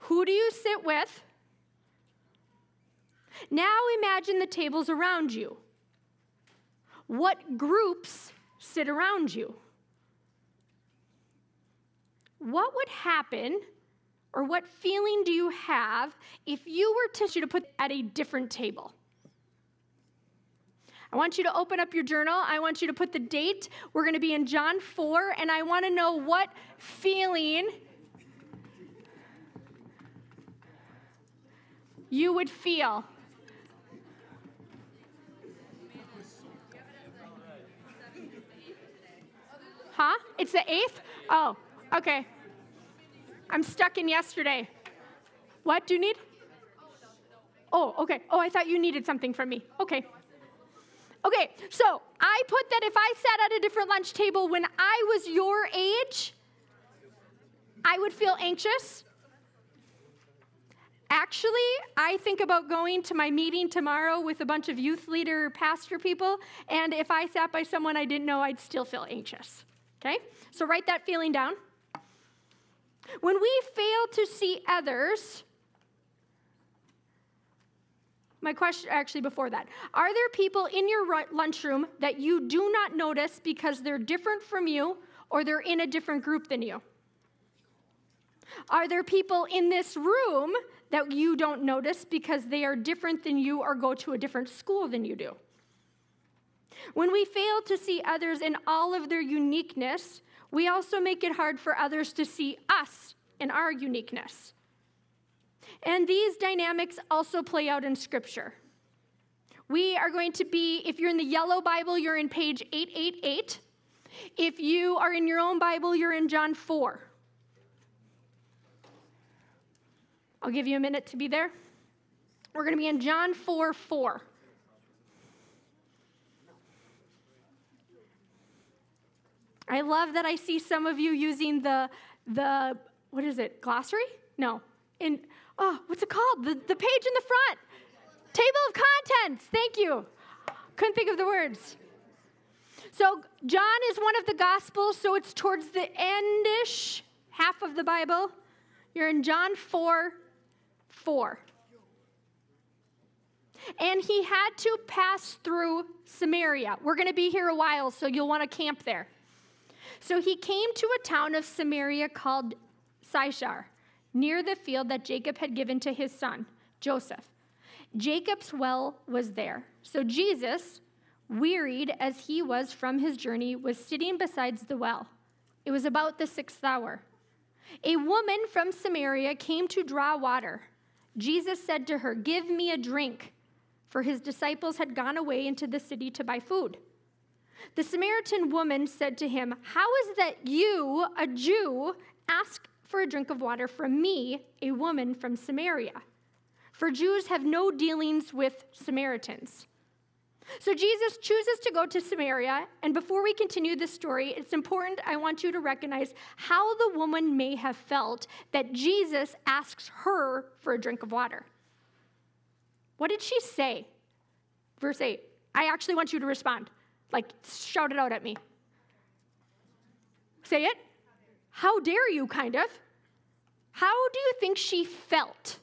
Who do you sit with? Now imagine the tables around you. What groups sit around you? What would happen, or what feeling do you have if you were to put at a different table? I want you to open up your journal. I want you to put the date. We're going to be in John 4, and I want to know what feeling you would feel. Huh? It's the 8th? Oh, okay. I'm stuck in yesterday. What do you need? Oh, okay. Oh, I thought you needed something from me. Okay. Okay, so I put that if I sat at a different lunch table when I was your age, I would feel anxious. Actually, I think about going to my meeting tomorrow with a bunch of youth leader pastor people, and if I sat by someone I didn't know, I'd still feel anxious. Okay? So write that feeling down. When we fail to see others, my question, actually before that, are there people in your lunchroom that you do not notice because they're different from you or they're in a different group than you? Are there people in this room that you don't notice because they are different than you or go to a different school than you do? When we fail to see others in all of their uniqueness, we also make it hard for others to see us in our uniqueness. And these dynamics also play out in Scripture. We are going to be, if you're in the yellow Bible, you're in page 888. If you are in your own Bible, you're in John 4. I'll give you a minute to be there. We're going to be in John 4:4. I love that I see some of you using the what is it, glossary? No. What's it called? The page in the front. Table of contents. Thank you. Couldn't think of the words. So John is one of the Gospels, so it's towards the end-ish, half of the Bible. You're in John 4:4. And he had to pass through Samaria. We're going to be here a while, so you'll want to camp there. So he came to a town of Samaria called Sychar, near the field that Jacob had given to his son, Joseph. Jacob's well was there. So Jesus, wearied as he was from his journey, was sitting beside the well. It was about the 6th hour. A woman from Samaria came to draw water. Jesus said to her, "Give me a drink," for his disciples had gone away into the city to buy food. The Samaritan woman said to him, "How is that you, a Jew, ask for a drink of water from me, a woman from Samaria? For Jews have no dealings with Samaritans." So Jesus chooses to go to Samaria, and before we continue this story, it's important, I want you to recognize how the woman may have felt that Jesus asks her for a drink of water. What did she say? Verse 8. I actually want you to respond. Like, shout it out at me. Say it. How dare you, kind of. How do you think she felt?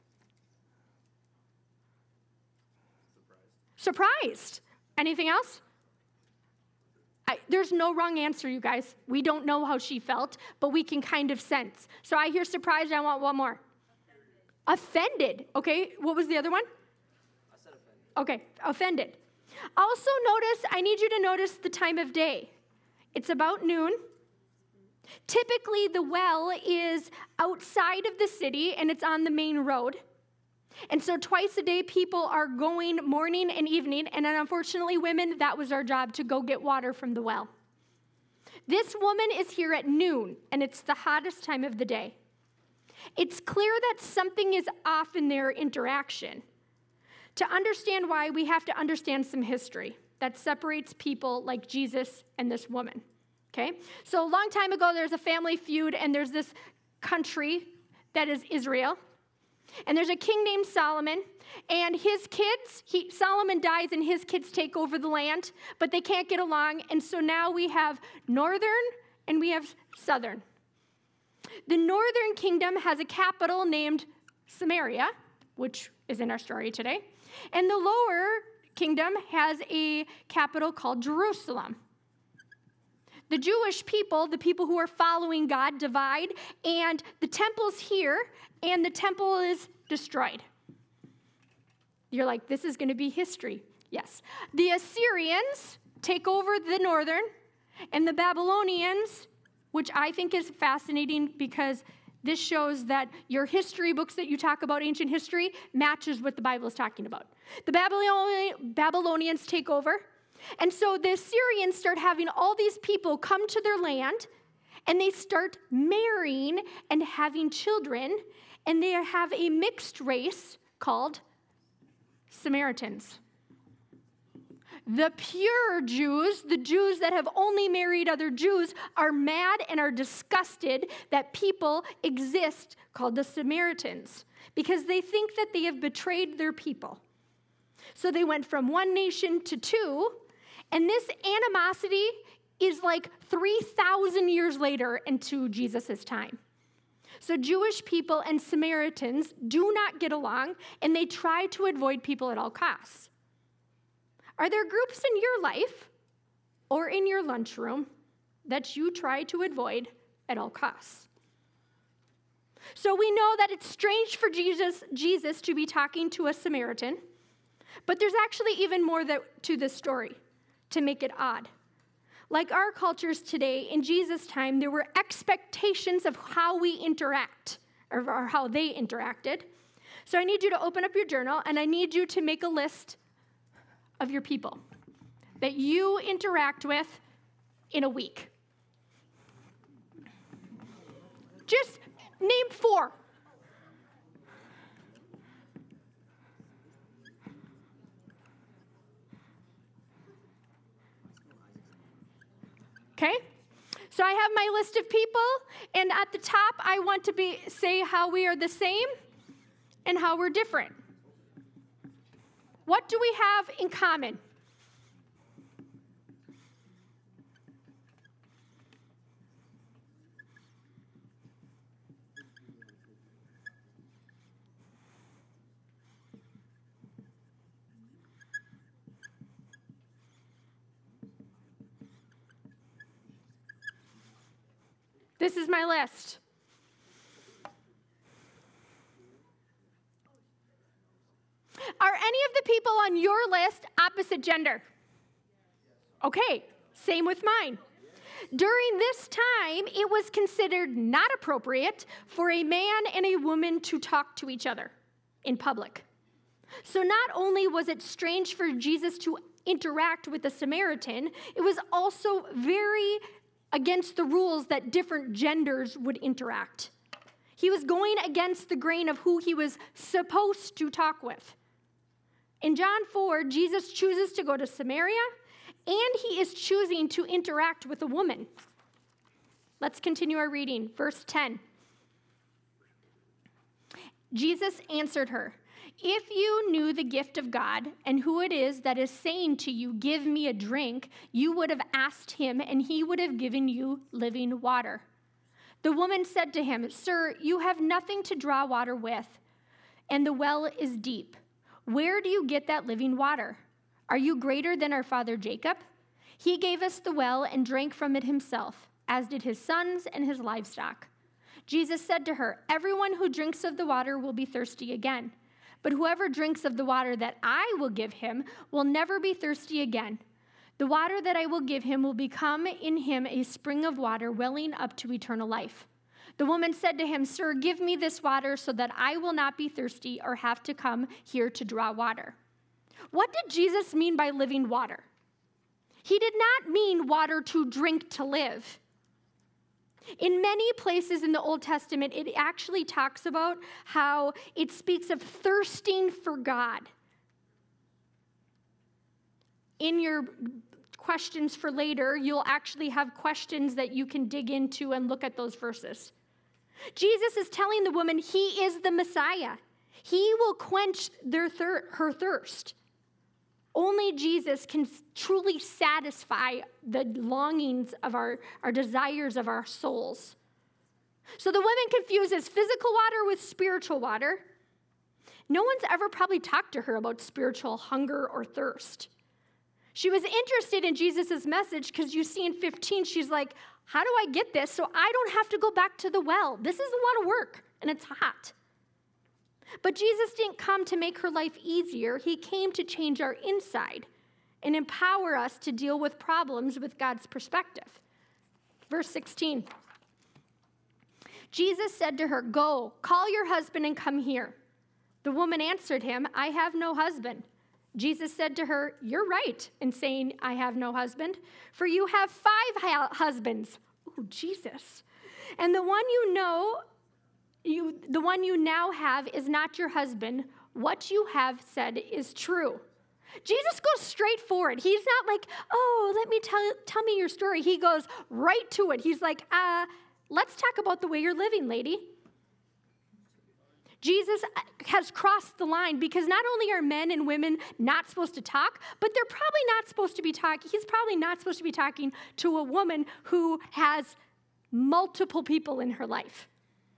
Surprised. Anything else? There's no wrong answer, you guys. We don't know how she felt, but we can kind of sense. So I hear surprised. I want one more. Offended. Okay, what was the other one? I said offended. Okay, offended. Also notice, I need you to notice the time of day. It's about noon. Typically, the well is outside of the city, and it's on the main road. And so twice a day, people are going morning and evening, and unfortunately, women, that was our job, to go get water from the well. This woman is here at noon, and it's the hottest time of the day. It's clear that something is off in their interaction. To understand why, we have to understand some history that separates people like Jesus and this woman, okay? So a long time ago, there's a family feud, and there's this country that is Israel. And there's a king named Solomon, and his kids, Solomon dies, and his kids take over the land, but they can't get along, and so now we have northern and we have southern. The northern kingdom has a capital named Samaria, which is in our story today. And the lower kingdom has a capital called Jerusalem. The Jewish people, the people who are following God, divide, and the temple's here, and the temple is destroyed. You're like, this is going to be history. Yes. The Assyrians take over the northern, and the Babylonians, which I think is fascinating because this shows that your history books that you talk about ancient history matches what the Bible is talking about. The Babylonians take over. And so the Assyrians start having all these people come to their land, and they start marrying and having children, and they have a mixed race called Samaritans. The pure Jews, the Jews that have only married other Jews, are mad and are disgusted that people exist called the Samaritans because they think that they have betrayed their people. So they went from one nation to two, and this animosity is like 3,000 years later into Jesus' time. So Jewish people and Samaritans do not get along, and they try to avoid people at all costs. Are there groups in your life or in your lunchroom that you try to avoid at all costs? So we know that it's strange for Jesus to be talking to a Samaritan, but there's actually even more to this story to make it odd. Like our cultures today, in Jesus' time, there were expectations of how we interact, or how they interacted. So I need you to open up your journal, and I need you to make a list of your people that you interact with in a week. Just name 4. Okay? So I have my list of people, and at the top I want to say how we are the same and how we're different. What do we have in common? This is my list. Are any of the people on your list opposite gender? Okay, same with mine. During this time, it was considered not appropriate for a man and a woman to talk to each other in public. So not only was it strange for Jesus to interact with the Samaritan, it was also very against the rules that different genders would interact. He was going against the grain of who he was supposed to talk with. In John 4, Jesus chooses to go to Samaria, and he is choosing to interact with a woman. Let's continue our reading. Verse 10. Jesus answered her, "If you knew the gift of God and who it is that is saying to you, 'Give me a drink,' you would have asked him, and he would have given you living water." The woman said to him, "Sir, you have nothing to draw water with, and the well is deep. Where do you get that living water? Are you greater than our father Jacob? He gave us the well and drank from it himself, as did his sons and his livestock." Jesus said to her, "Everyone who drinks of the water will be thirsty again. But whoever drinks of the water that I will give him will never be thirsty again. The water that I will give him will become in him a spring of water welling up to eternal life." The woman said to him, "Sir, give me this water so that I will not be thirsty or have to come here to draw water." What did Jesus mean by living water? He did not mean water to drink to live. In many places in the Old Testament, it actually talks about how it speaks of thirsting for God. In your questions for later, you'll actually have questions that you can dig into and look at those verses. Jesus is telling the woman he is the Messiah. He will quench her thirst. Only Jesus can truly satisfy the longings of our desires of our souls. So the woman confuses physical water with spiritual water. No one's ever probably talked to her about spiritual hunger or thirst. She was interested in Jesus' message because you see in 15, she's like, how do I get this so I don't have to go back to the well? This is a lot of work, and it's hot. But Jesus didn't come to make her life easier. He came to change our inside and empower us to deal with problems with God's perspective. Verse 16. Jesus said to her, go, call your husband and come here. The woman answered him, I have no husband. Jesus said to her, you're right in saying I have no husband, for you have 5 husbands. Oh, Jesus. And the one you now have is not your husband. What you have said is true. Jesus goes straight forward. He's not like, oh, let me tell me your story. He goes right to it. He's like, let's talk about the way you're living, lady. Jesus has crossed the line because not only are men and women not supposed to talk, but they're probably not supposed to be talking. He's probably not supposed to be talking to a woman who has multiple people in her life.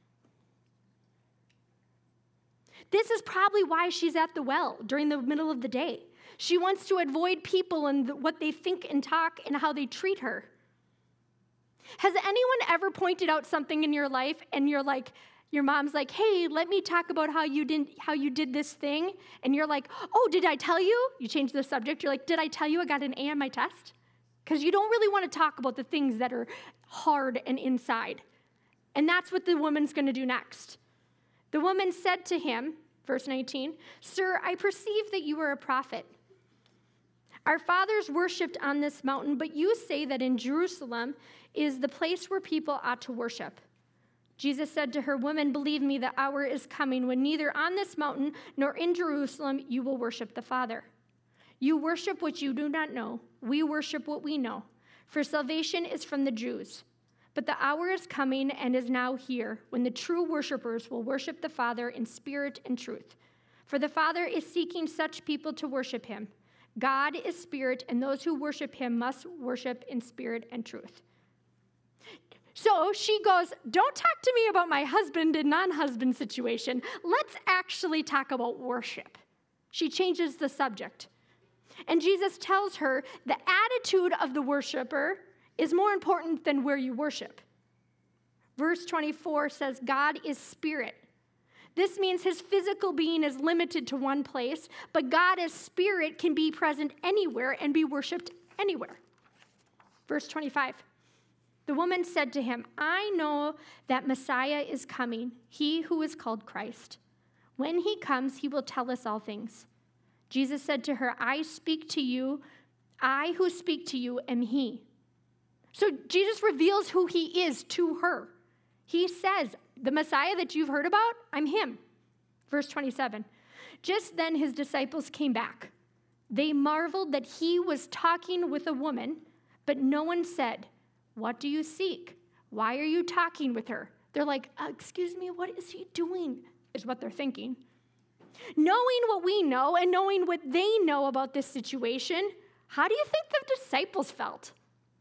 This is probably why she's at the well during the middle of the day. She wants to avoid people and what they think and talk and how they treat her. Has anyone ever pointed out something in your life and you're like, your mom's like, hey, let me talk about how you did this thing. And you're like, oh, did I tell you? You change the subject. You're like, did I tell you I got an A on my test? Because you don't really want to talk about the things that are hard and inside. And that's what the woman's going to do next. The woman said to him, verse 19, sir, I perceive that you are a prophet. Our fathers worshipped on this mountain, but you say that in Jerusalem is the place where people ought to worship. Jesus said to her, woman, believe me, the hour is coming when neither on this mountain nor in Jerusalem you will worship the Father. You worship what you do not know. We worship what we know. For salvation is from the Jews. But the hour is coming and is now here when the true worshipers will worship the Father in spirit and truth. For the Father is seeking such people to worship him. God is spirit, and those who worship him must worship in spirit and truth. So she goes, don't talk to me about my husband and non-husband situation. Let's actually talk about worship. She changes the subject. And Jesus tells her the attitude of the worshiper is more important than where you worship. Verse 24 says, God is spirit. This means his physical being is limited to one place, but God as spirit can be present anywhere and be worshiped anywhere. Verse 25. The woman said to him, I know that Messiah is coming, he who is called Christ. When he comes, he will tell us all things. Jesus said to her, I who speak to you am he. So Jesus reveals who he is to her. He says, the Messiah that you've heard about, I'm him. Verse 27. Just then his disciples came back. They marveled that he was talking with a woman, but no one said, what do you seek? Why are you talking with her? They're like, excuse me, what is he doing? Is what they're thinking. Knowing what we know and knowing what they know about this situation, how do you think the disciples felt?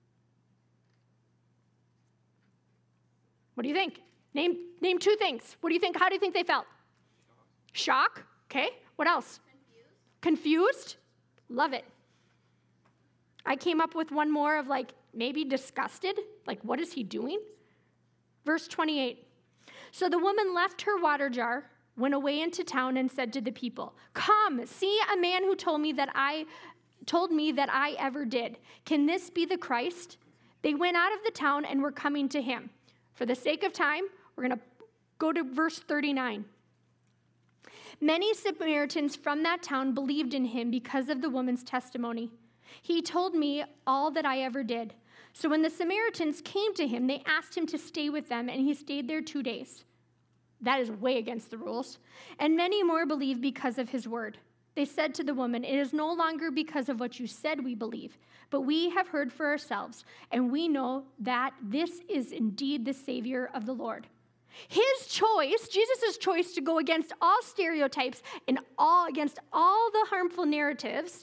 What do you think? Name 2 things. What do you think? How do you think they felt? Shock. Okay. What else? Confused? Love it. I came up with one more of like maybe disgusted. Like, what is he doing? Verse 28. So the woman left her water jar, went away into town, and said to the people, come, see a man who told me that I ever did. Can this be the Christ? They went out of the town and were coming to him. For the sake of time, we're going to go to verse 39. Many Samaritans from that town believed in him because of the woman's testimony. He told me all that I ever did. So when the Samaritans came to him, they asked him to stay with them, and he stayed there 2 days. That is way against the rules. And many more believed because of his word. They said to the woman, it is no longer because of what you said we believe, but we have heard for ourselves, and we know that this is indeed the Savior of the Lord. His choice, Jesus' choice to go against all stereotypes and against all the harmful narratives,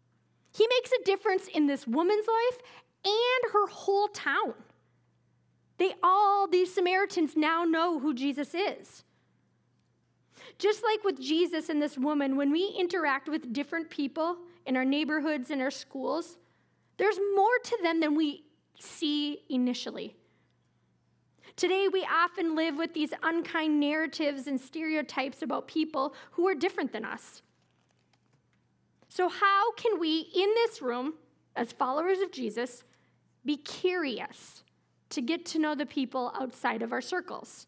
he makes a difference in this woman's life and her whole town. These Samaritans now know who Jesus is. Just like with Jesus and this woman, when we interact with different people in our neighborhoods and our schools, there's more to them than we see initially. Today, we often live with these unkind narratives and stereotypes about people who are different than us. So how can we, in this room, as followers of Jesus, be curious to get to know the people outside of our circles?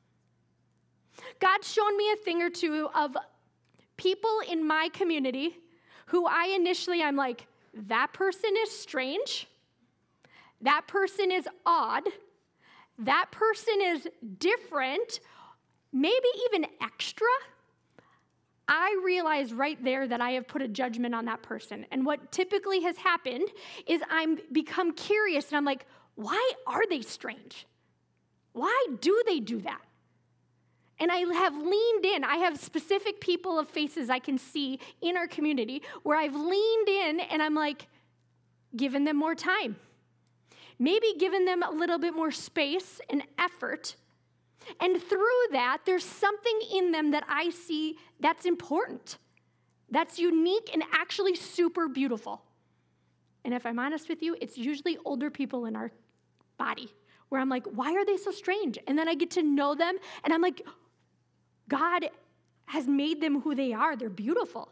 God's shown me a thing or two of people in my community who I'm like, that person is strange. That person is odd. That person is different, maybe even extra. I realize right there that I have put a judgment on that person. And what typically has happened is I'm become curious and I'm like, why are they strange? Why do they do that? And I have leaned in. I have specific people of faces I can see in our community where I've leaned in and I'm like, giving them more time. Maybe giving them a little bit more space and effort. And through that, there's something in them that I see that's important, that's unique and actually super beautiful. And if I'm honest with you, it's usually older people in our body where I'm like, why are they so strange? And then I get to know them and I'm like, God has made them who they are. They're beautiful.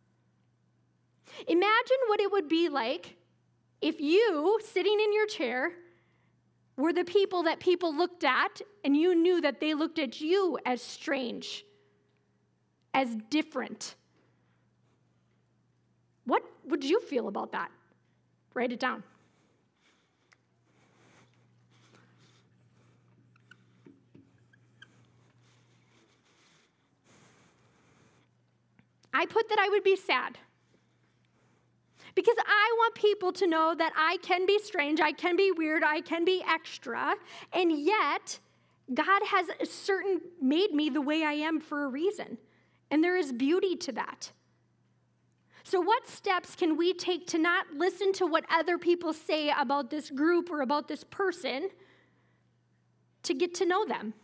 Imagine what it would be like if you, sitting in your chair, were the people that people looked at and you knew that they looked at you as strange, as different. What would you feel about that? Write it down. I put that I would be sad. Because I want people to know that I can be strange, I can be weird, I can be extra, and yet God has made me the way I am for a reason. And there is beauty to that. So what steps can we take to not listen to what other people say about this group or about this person to get to know them?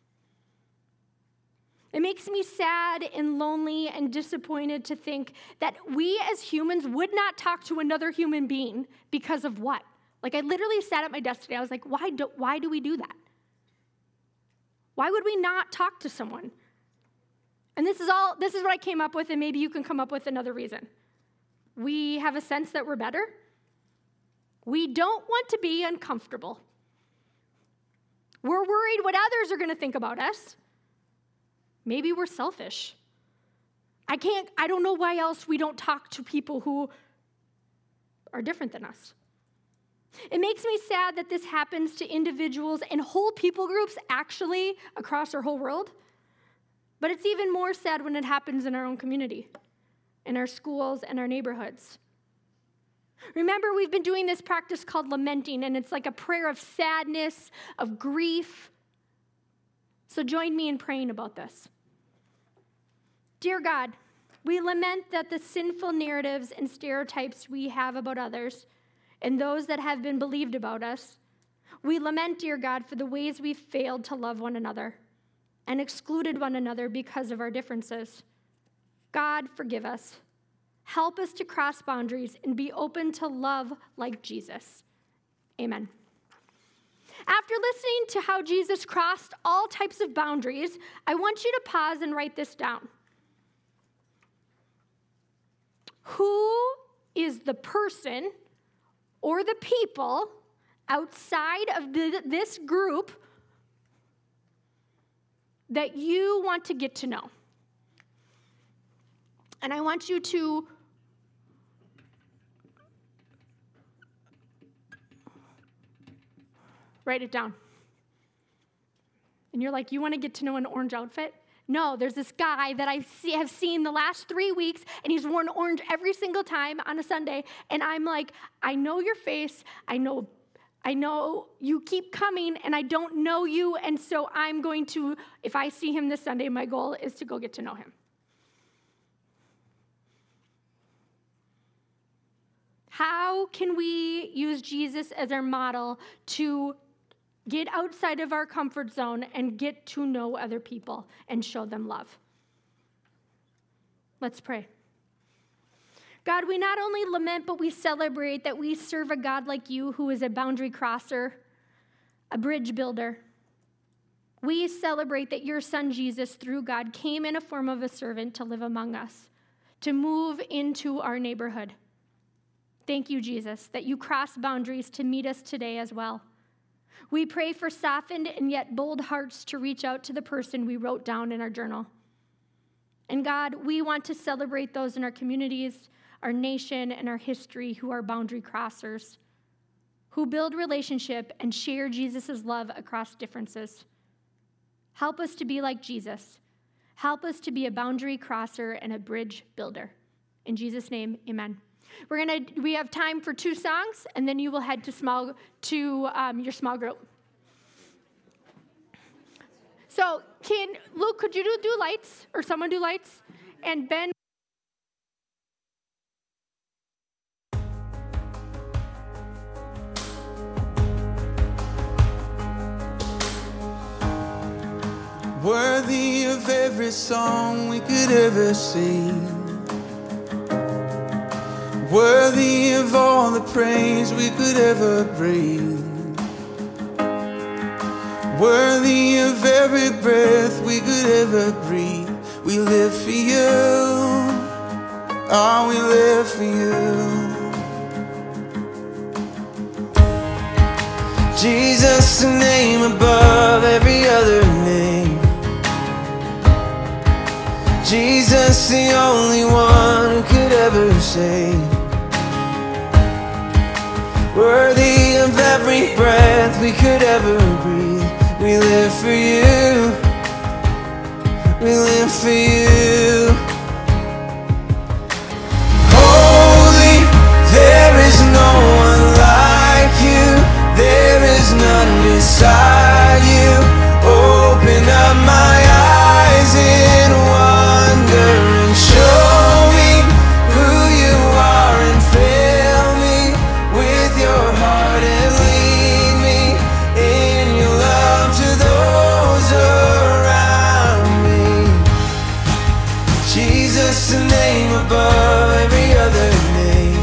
It makes me sad and lonely and disappointed to think that we as humans would not talk to another human being because of what? Like I literally sat at my desk today. I was like, why do we do that? Why would we not talk to someone? And this is what I came up with, and maybe you can come up with another reason. We have a sense that we're better. We don't want to be uncomfortable. We're worried what others are going to think about us. Maybe we're selfish. I don't know why else we don't talk to people who are different than us. It makes me sad that this happens to individuals and whole people groups actually across our whole world. But it's even more sad when it happens in our own community, in our schools and our neighborhoods. Remember, we've been doing this practice called lamenting, and it's like a prayer of sadness, of grief. So join me in praying about this. Dear God, we lament that the sinful narratives and stereotypes we have about others and those that have been believed about us, we lament, dear God, for the ways we've failed to love one another and excluded one another because of our differences. God, forgive us. Help us to cross boundaries and be open to love like Jesus. Amen. After listening to how Jesus crossed all types of boundaries, I want you to pause and write this down. Who is the person or the people outside of this group that you want to get to know? And I want you to write it down. And you're like, you want to get to know an orange outfit? No, there's this guy that I have seen the last 3 weeks, and he's worn orange every single time on a Sunday. And I'm like, I know your face. I know you keep coming, and I don't know you. And so I'm going to, if I see him this Sunday, my goal is to go get to know him. How can we use Jesus as our model to get outside of our comfort zone and get to know other people and show them love. Let's pray. God, we not only lament, but we celebrate that we serve a God like you who is a boundary crosser, a bridge builder. We celebrate that your son Jesus, through God, came in a form of a servant to live among us, to move into our neighborhood. Thank you, Jesus, that you crossed boundaries to meet us today as well. We pray for softened and yet bold hearts to reach out to the person we wrote down in our journal. And God, we want to celebrate those in our communities, our nation, and our history who are boundary crossers, who build relationship and share Jesus' love across differences. Help us to be like Jesus. Help us to be a boundary crosser and a bridge builder. In Jesus' name, amen. We have time for 2 songs, and then you will head to your small group. So, Luke, could you do lights, or someone do lights? And Ben. Worthy of every song we could ever sing, worthy of all the praise we could ever bring, worthy of every breath we could ever breathe. We live for you, oh, we live for you. Jesus, the name above every other name. Jesus, the only one who could ever save. Worthy of every breath we could ever breathe. We live for you. We live for you. Holy, there is no one like you. There is none beside you. Open up my eyes in wonder and show me who you are, and fill me with your heart and lead me in your love to those around me. Jesus, the name above every other name.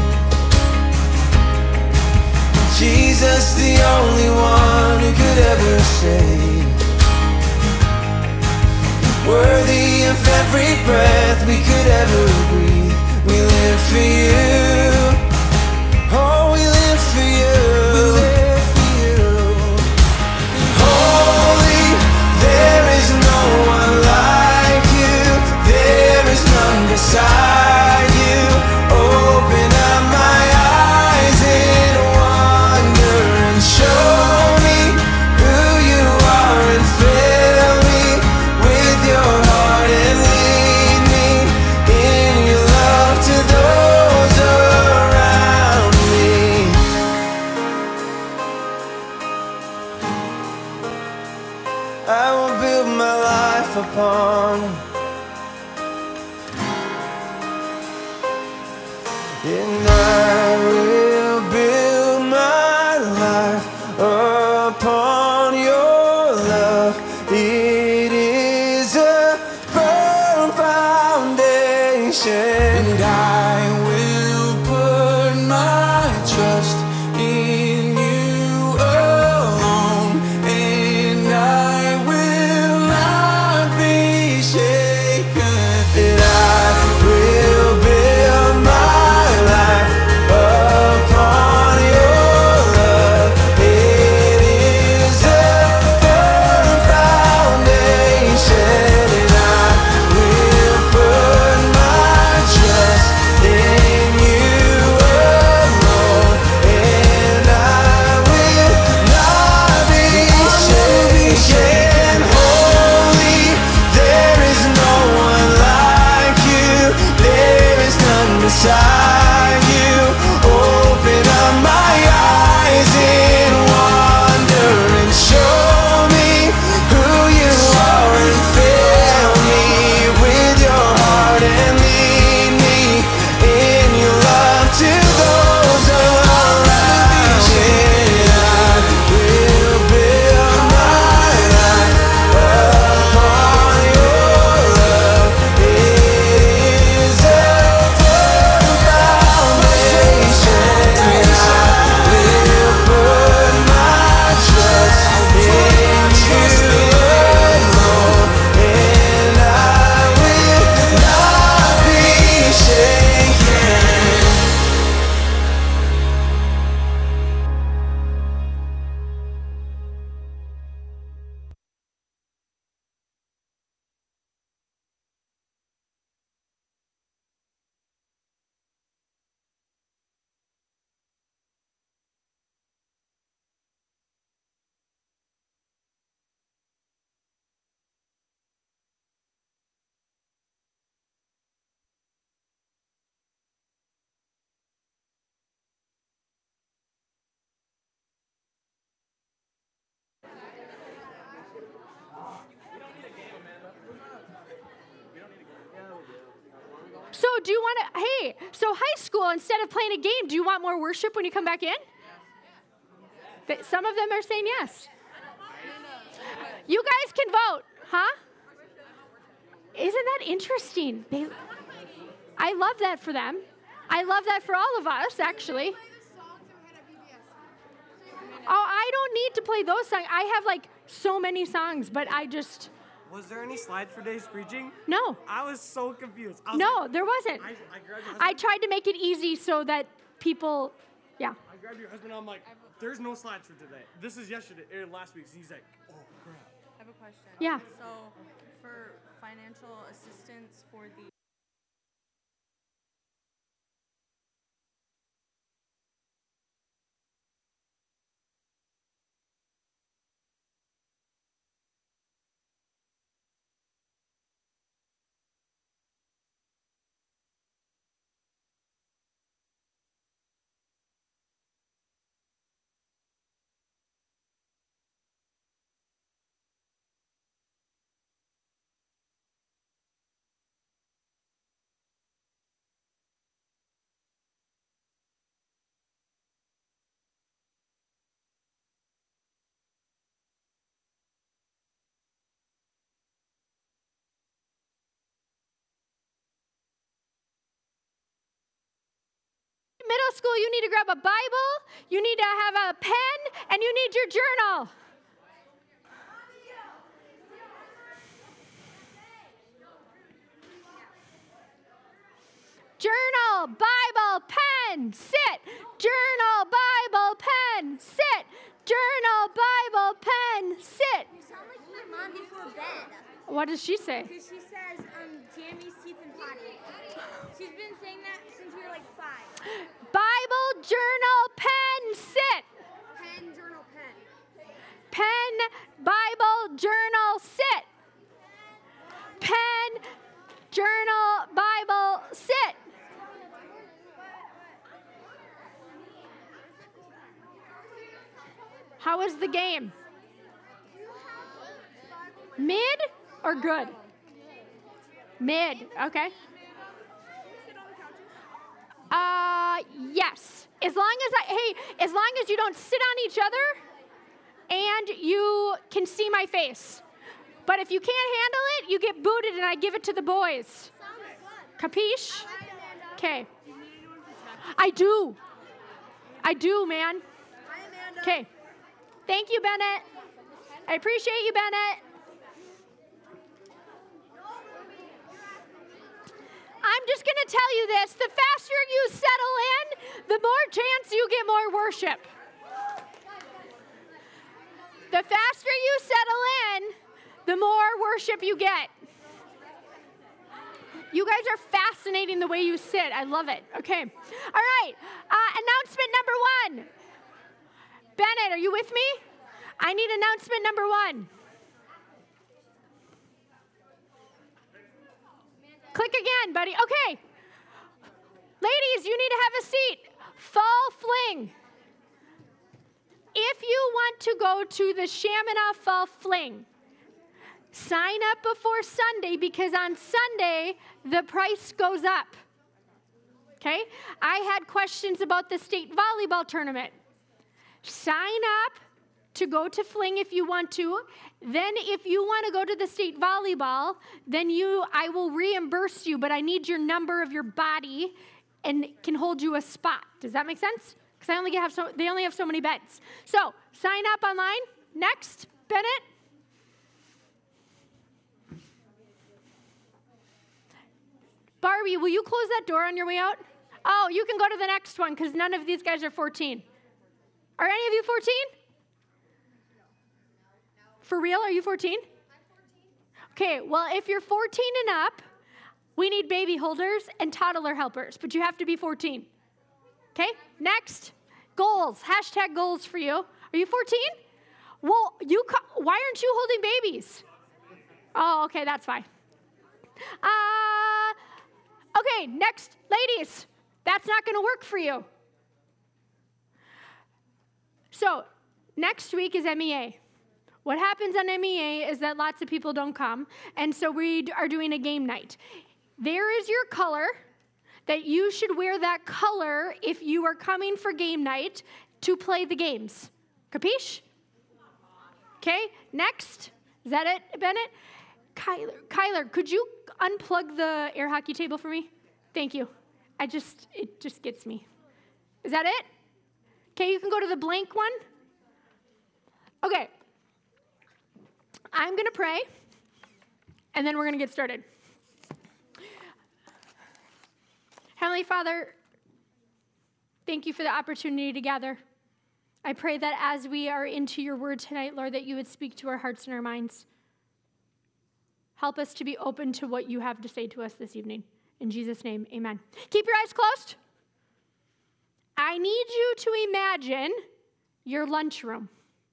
Jesus, the only one who could ever save. Worthy of every breath we could ever breathe. We live for you. Oh, we live for you. We live for you. Holy, there is no one like you. There is none beside you. Open up my eyes in wonder and show me who you are, and fill me with your heart and lead me in your love to those around me. I will build my life upon, and I will build my life upon your love. It is a firm foundation, and I will put my trust in you alone, and I will not be shaken. And I will build my life upon your love. It is a firm foundation, and I will put my trust So do you want to, so high school, instead of playing a game, do you want more worship when you come back in? Some of them are saying yes. You guys can vote, huh? Isn't that interesting? I love that for them. I love that for all of us, actually. Oh, I don't need to play those songs. I have like so many songs, but I just... Was there any slides for Dave's preaching? No. I was so confused. There wasn't. I tried to make it easy so that people, I grabbed your husband, I'm like, there's no slides for today. This is last week's. He's like, oh, crap. I have a question. Yeah. So, for financial assistance for the middle school, you need to grab a Bible, you need to have a pen, and you need your journal. Journal, Bible, pen, sit. Journal, Bible, pen, sit. Journal, Bible, pen, sit. You sound like my mom before bed. What does she say? Because she says, Jamie's teeth and potty. She's been saying that since we were like 5. Bible, journal, pen, sit. Pen, journal, pen. Pen, Bible, journal, sit. Pen, journal, Bible, sit. How was the game? Mid or good? Mid, okay. Yes. As long as you don't sit on each other and you can see my face. But if you can't handle it, you get booted and I give it to the boys. Capiche? Okay. I do, man. Okay. Thank you, Bennett. I appreciate you, Bennett. I'm just going to tell you this. The faster you settle in, the more chance you get more worship. The faster you settle in, the more worship you get. You guys are fascinating the way you sit. I love it. Okay. All right. Announcement number 1. Bennett, are you with me? I need announcement number 1. Click again, buddy. Okay. Ladies, you need to have a seat. Fall Fling. If you want to go to the Chaminade Fall Fling, sign up before Sunday because on Sunday, the price goes up. Okay? I had questions about the state volleyball tournament. Sign up to go to Fling if you want to. Then if you want to go to the state volleyball, then I will reimburse you, but I need your number of your body and can hold you a spot. Does that make sense? Because they only have so many beds. So sign up online. Next, Bennett. Barbie, will you close that door on your way out? Oh, you can go to the next one because none of these guys are 14. Are any of you 14? For real, are you 14? I'm 14. Okay, well, if you're 14 and up, we need baby holders and toddler helpers, but you have to be 14. Okay, next, goals, hashtag goals for you. Are you 14? Well, why aren't you holding babies? Oh, okay, that's fine. Okay, next, ladies, that's not going to work for you. So, next week is MEA. What happens on MEA is that lots of people don't come, and so we are doing a game night. There is your color that you should wear that color if you are coming for game night to play the games. Capiche? Okay, next. Is that it, Bennett? Kyler, could you unplug the air hockey table for me? Thank you. It just gets me. Is that it? Okay, you can go to the blank one. Okay. I'm going to pray, and then we're going to get started. Heavenly Father, thank you for the opportunity to gather. I pray that as we are into your word tonight, Lord, that you would speak to our hearts and our minds. Help us to be open to what you have to say to us this evening. In Jesus' name, amen. Keep your eyes closed. I need you to imagine your lunchroom.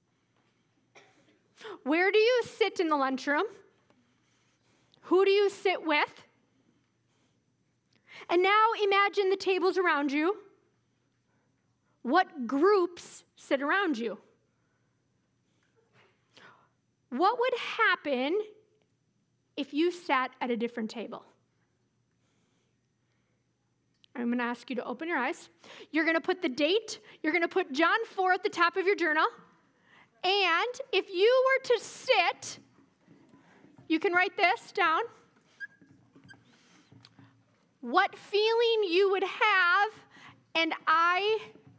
Where do you sit in the lunchroom? Who do you sit with? And now imagine the tables around you. What groups sit around you? What would happen if you sat at a different table? I'm going to ask you to open your eyes. You're going to put the date. You're going to put John 4 at the top of your journal. And if you were to sit, you can write this down. What feeling you would have, and I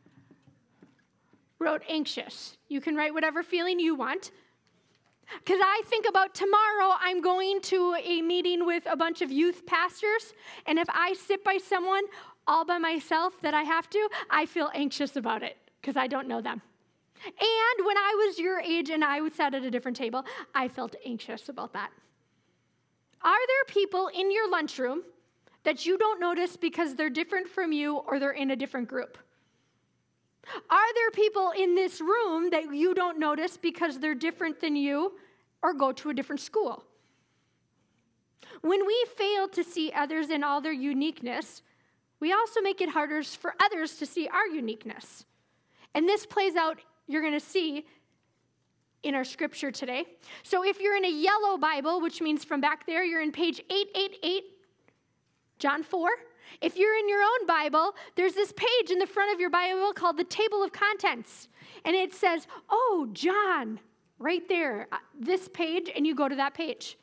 wrote anxious. You can write whatever feeling you want. Because I think about tomorrow, I'm going to a meeting with a bunch of youth pastors, and if I sit by someone all by myself that I have to, I feel anxious about it because I don't know them. And when I was your age and I sat at a different table, I felt anxious about that. Are there people in your lunchroom that you don't notice because they're different from you or they're in a different group? Are there people in this room that you don't notice because they're different than you or go to a different school? When we fail to see others in all their uniqueness, we also make it harder for others to see our uniqueness. And this plays out, you're going to see, in our scripture today. So if you're in a yellow Bible, which means from back there, you're in page 888, John 4. If you're in your own Bible, there's this page in the front of your Bible called the Table of Contents. And it says, oh, John, right there, this page, and you go to that page.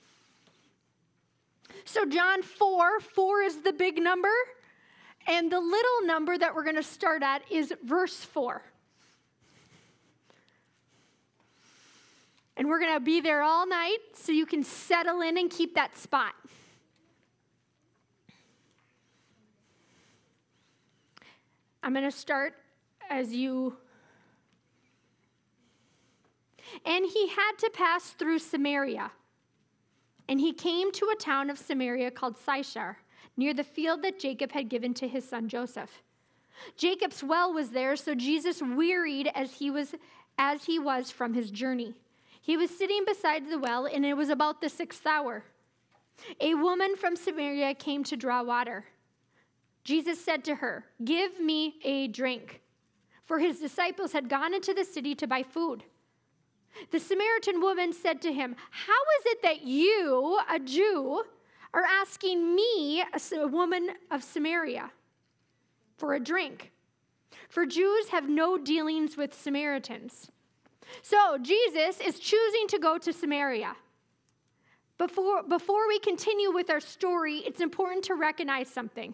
So John 4 is the big number, and the little number that we're going to start at is verse 4. And we're going to be there all night so you can settle in and keep that spot. I'm going to start as you. And he had to pass through Samaria. And he came to a town of Samaria called Sychar, near the field that Jacob had given to his son Joseph. Jacob's well was there, so Jesus, wearied as he was from his journey. He was sitting beside the well, and it was about the 6th hour. A woman from Samaria came to draw water. Jesus said to her, "Give me a drink," for his disciples had gone into the city to buy food. The Samaritan woman said to him, "How is it that you, a Jew, are asking me, a woman of Samaria, for a drink? For Jews have no dealings with Samaritans." So Jesus is choosing to go to Samaria. Before we continue with our story, it's important to recognize something.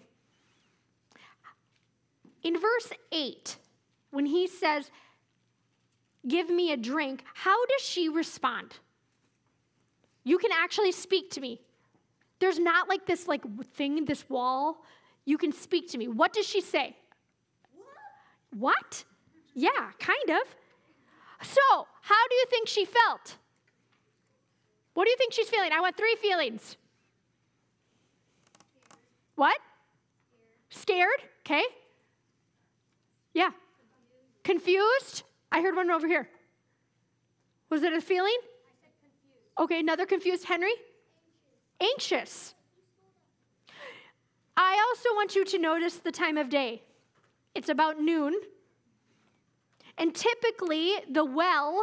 In verse 8, when he says, "Give me a drink," how does she respond? You can actually speak to me. There's not like this thing, this wall. You can speak to me. What does she say? What? Yeah, kind of. So, how do you think she felt? What do you think she's feeling? I want 3 feelings. What? Scared? Okay. Yeah. Confused? I heard one over here. Was it a feeling? I said confused. Okay, another confused. Henry? Anxious. I also want you to notice the time of day. It's about noon. And typically, the well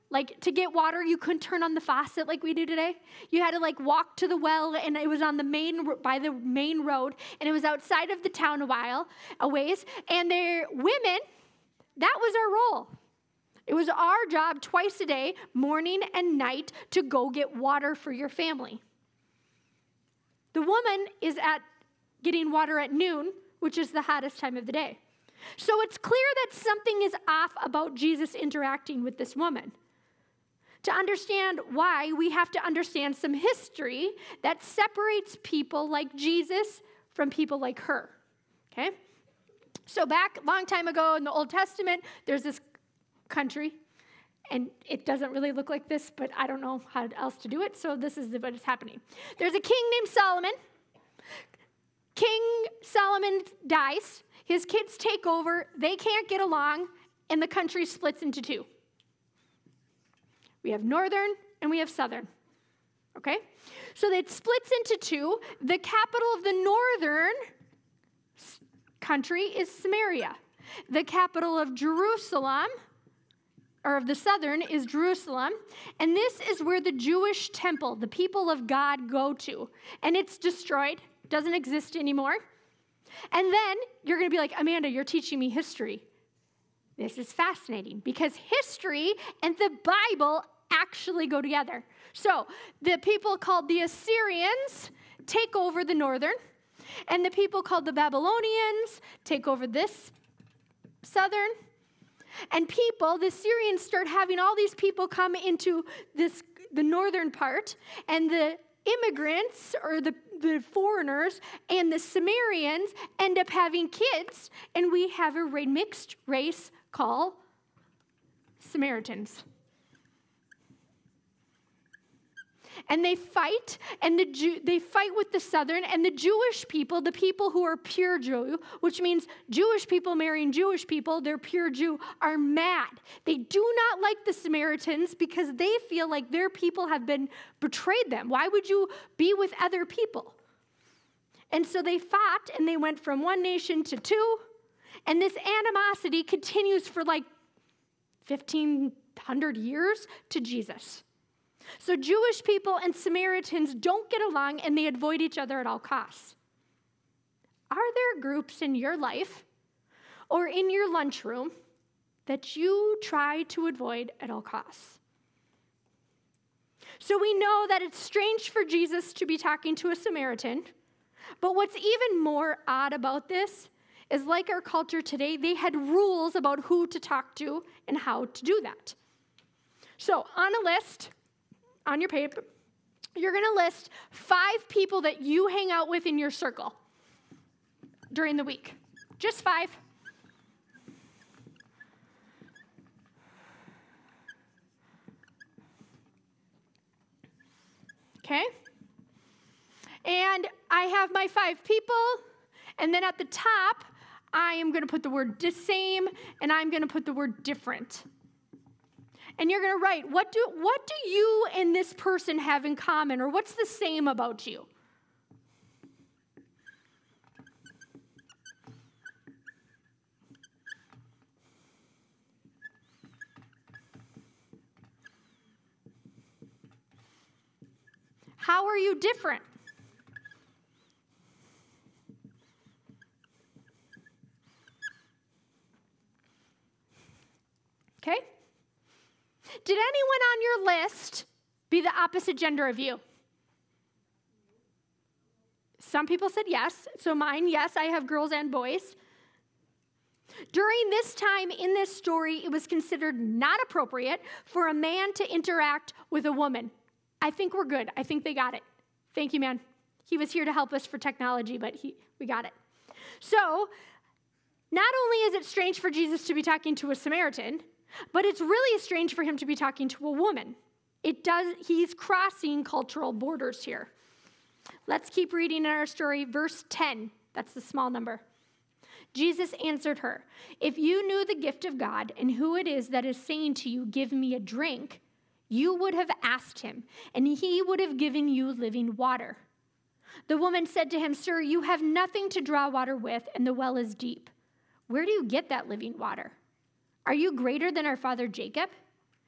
Like to get water, you couldn't turn on the faucet like we do today. You had to like walk to the well, and it was on by the main road, and it was outside of the town a ways. And their women, that was our role. It was our job twice a day, morning and night, to go get water for your family. The woman is at getting water at noon, which is the hottest time of the day. So it's clear that something is off about Jesus interacting with this woman. To understand why, we have to understand some history that separates people like Jesus from people like her, okay? So back a long time ago in the Old Testament, there's this country, and it doesn't really look like this, but I don't know how else to do it, so this is what is happening. There's a king named Solomon. King Solomon dies. His kids take over. They can't get along, and the country splits into two. We have northern and we have southern, okay? So it splits into two. The capital of the northern country is Samaria. The capital of Jerusalem, or of the southern, is Jerusalem. And this is where the Jewish temple, the people of God, go to. And it's destroyed, doesn't exist anymore. And then you're going to be like, Amanda, you're teaching me history. This is fascinating because history and the Bible actually go together. So the people called the Assyrians take over the northern, and the people called the Babylonians take over this southern. And the Assyrians start having all these people come into the northern part, and the immigrants or the foreigners and the Sumerians end up having kids, and we have a mixed race called Samaritans. And they fight, and they fight with the southern, and the Jewish people, the people who are pure Jew, which means Jewish people marrying Jewish people, they're pure Jew, are mad. They do not like the Samaritans because they feel like their people have betrayed them. Why would you be with other people? And so they fought, and they went from one nation to two, and this animosity continues for like 1,500 years to Jesus. So Jewish people and Samaritans don't get along, and they avoid each other at all costs. Are there groups in your life or in your lunchroom that you try to avoid at all costs? So we know that it's strange for Jesus to be talking to a Samaritan, but what's even more odd about this is, like our culture today, they had rules about who to talk to and how to do that. So on a list, on your paper, you're going to list 5 people that you hang out with in your circle during the week. Just 5. Okay? And I have my 5 people, and then at the top, I am going to put the word same, and I'm going to put the word different. And you're going to write, what do you and this person have in common, or what's the same about you? How are you different? Okay? Did anyone on your list be the opposite gender of you? Some people said yes. So mine, yes, I have girls and boys. During this time in this story, it was considered not appropriate for a man to interact with a woman. I think we're good. I think they got it. Thank you, man. He was here to help us for technology, but we got it. So, not only is it strange for Jesus to be talking to a Samaritan, but it's really strange for him to be talking to a woman. He's crossing cultural borders here. Let's keep reading in our story. Verse 10, that's the small number. Jesus answered her, "If you knew the gift of God and who it is that is saying to you, 'Give me a drink,' you would have asked him, and he would have given you living water." The woman said to him, "Sir, you have nothing to draw water with, and the well is deep. Where do you get that living water? Are you greater than our father Jacob?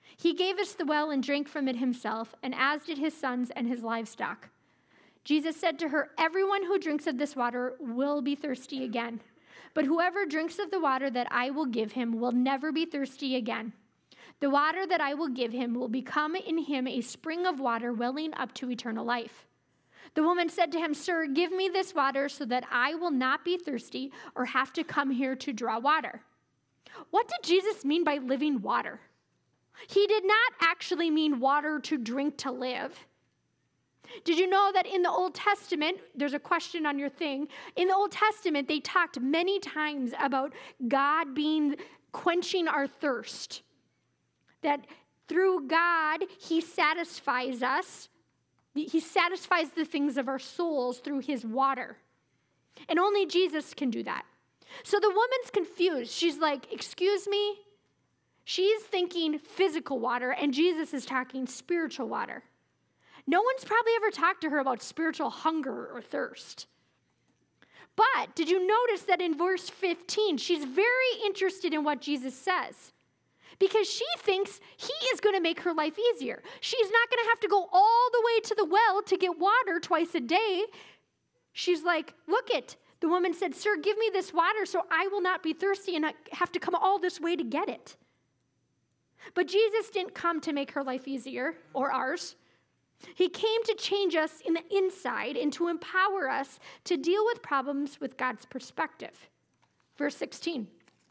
He gave us the well and drank from it himself, and as did his sons and his livestock. Jesus said to her, everyone who drinks of this water will be thirsty again. But whoever drinks of the water that I will give him will never be thirsty again. The water that I will give him will become in him a spring of water welling up to eternal life. The woman said to him, Sir, give me this water so that I will not be thirsty or have to come here to draw water. What did Jesus mean by living water? He did not actually mean water to drink to live. Did you know that in the Old Testament, there's a question on your thing, in the Old Testament, they talked many times about God quenching our thirst. That through God, he satisfies us. He satisfies the things of our souls through his water. And only Jesus can do that. So the woman's confused. She's like, excuse me? She's thinking physical water, and Jesus is talking spiritual water. No one's probably ever talked to her about spiritual hunger or thirst. But did you notice that in verse 15, she's very interested in what Jesus says? Because she thinks he is going to make her life easier. She's not going to have to go all the way to the well to get water twice a day. She's like, look it. The woman said, Sir, give me this water so I will not be thirsty and not have to come all this way to get it. But Jesus didn't come to make her life easier or ours. He came to change us in the inside and to empower us to deal with problems with God's perspective. Verse 16.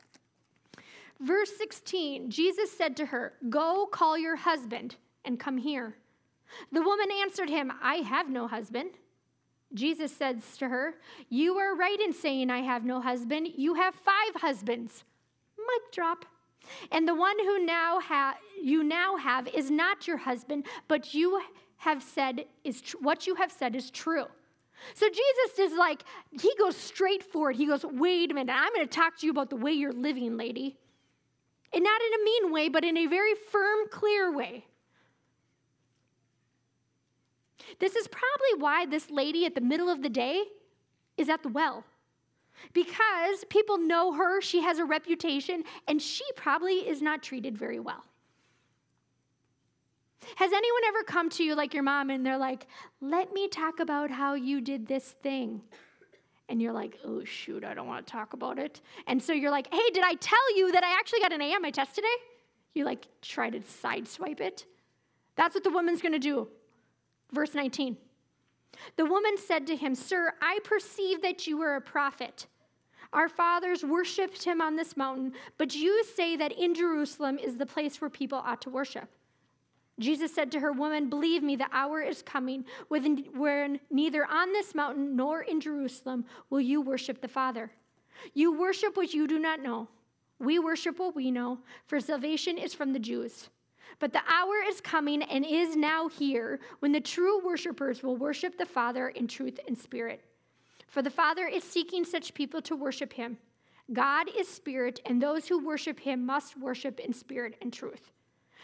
Verse 16, Jesus said to her, Go call your husband and come here. The woman answered him, I have no husband. Jesus says to her, You are right in saying I have no husband. You have 5 husbands. Mic drop. And the one who you now have is not your husband, but what you have said is true. So Jesus is like, he goes straight forward. He goes, wait a minute, I'm going to talk to you about the way you're living, lady. And not in a mean way, but in a very firm, clear way. This is probably why this lady at the middle of the day is at the well. Because people know her, she has a reputation, and she probably is not treated very well. Has anyone ever come to you like your mom and they're like, let me talk about how you did this thing? And you're like, oh, shoot, I don't want to talk about it. And so you're like, hey, did I tell you that I actually got an A on my test today? You like try to sideswipe it. That's what the woman's going to do. Verse 19. The woman said to him, Sir, I perceive that you are a prophet. Our fathers worshipped him on this mountain, but you say that in Jerusalem is the place where people ought to worship. Jesus said to her, Woman, believe me, the hour is coming when neither on this mountain nor in Jerusalem will you worship the Father. You worship what you do not know. We worship what we know, for salvation is from the Jews. But the hour is coming and is now here when the true worshipers will worship the Father in truth and spirit. For the Father is seeking such people to worship him. God is spirit, and those who worship him must worship in spirit and truth.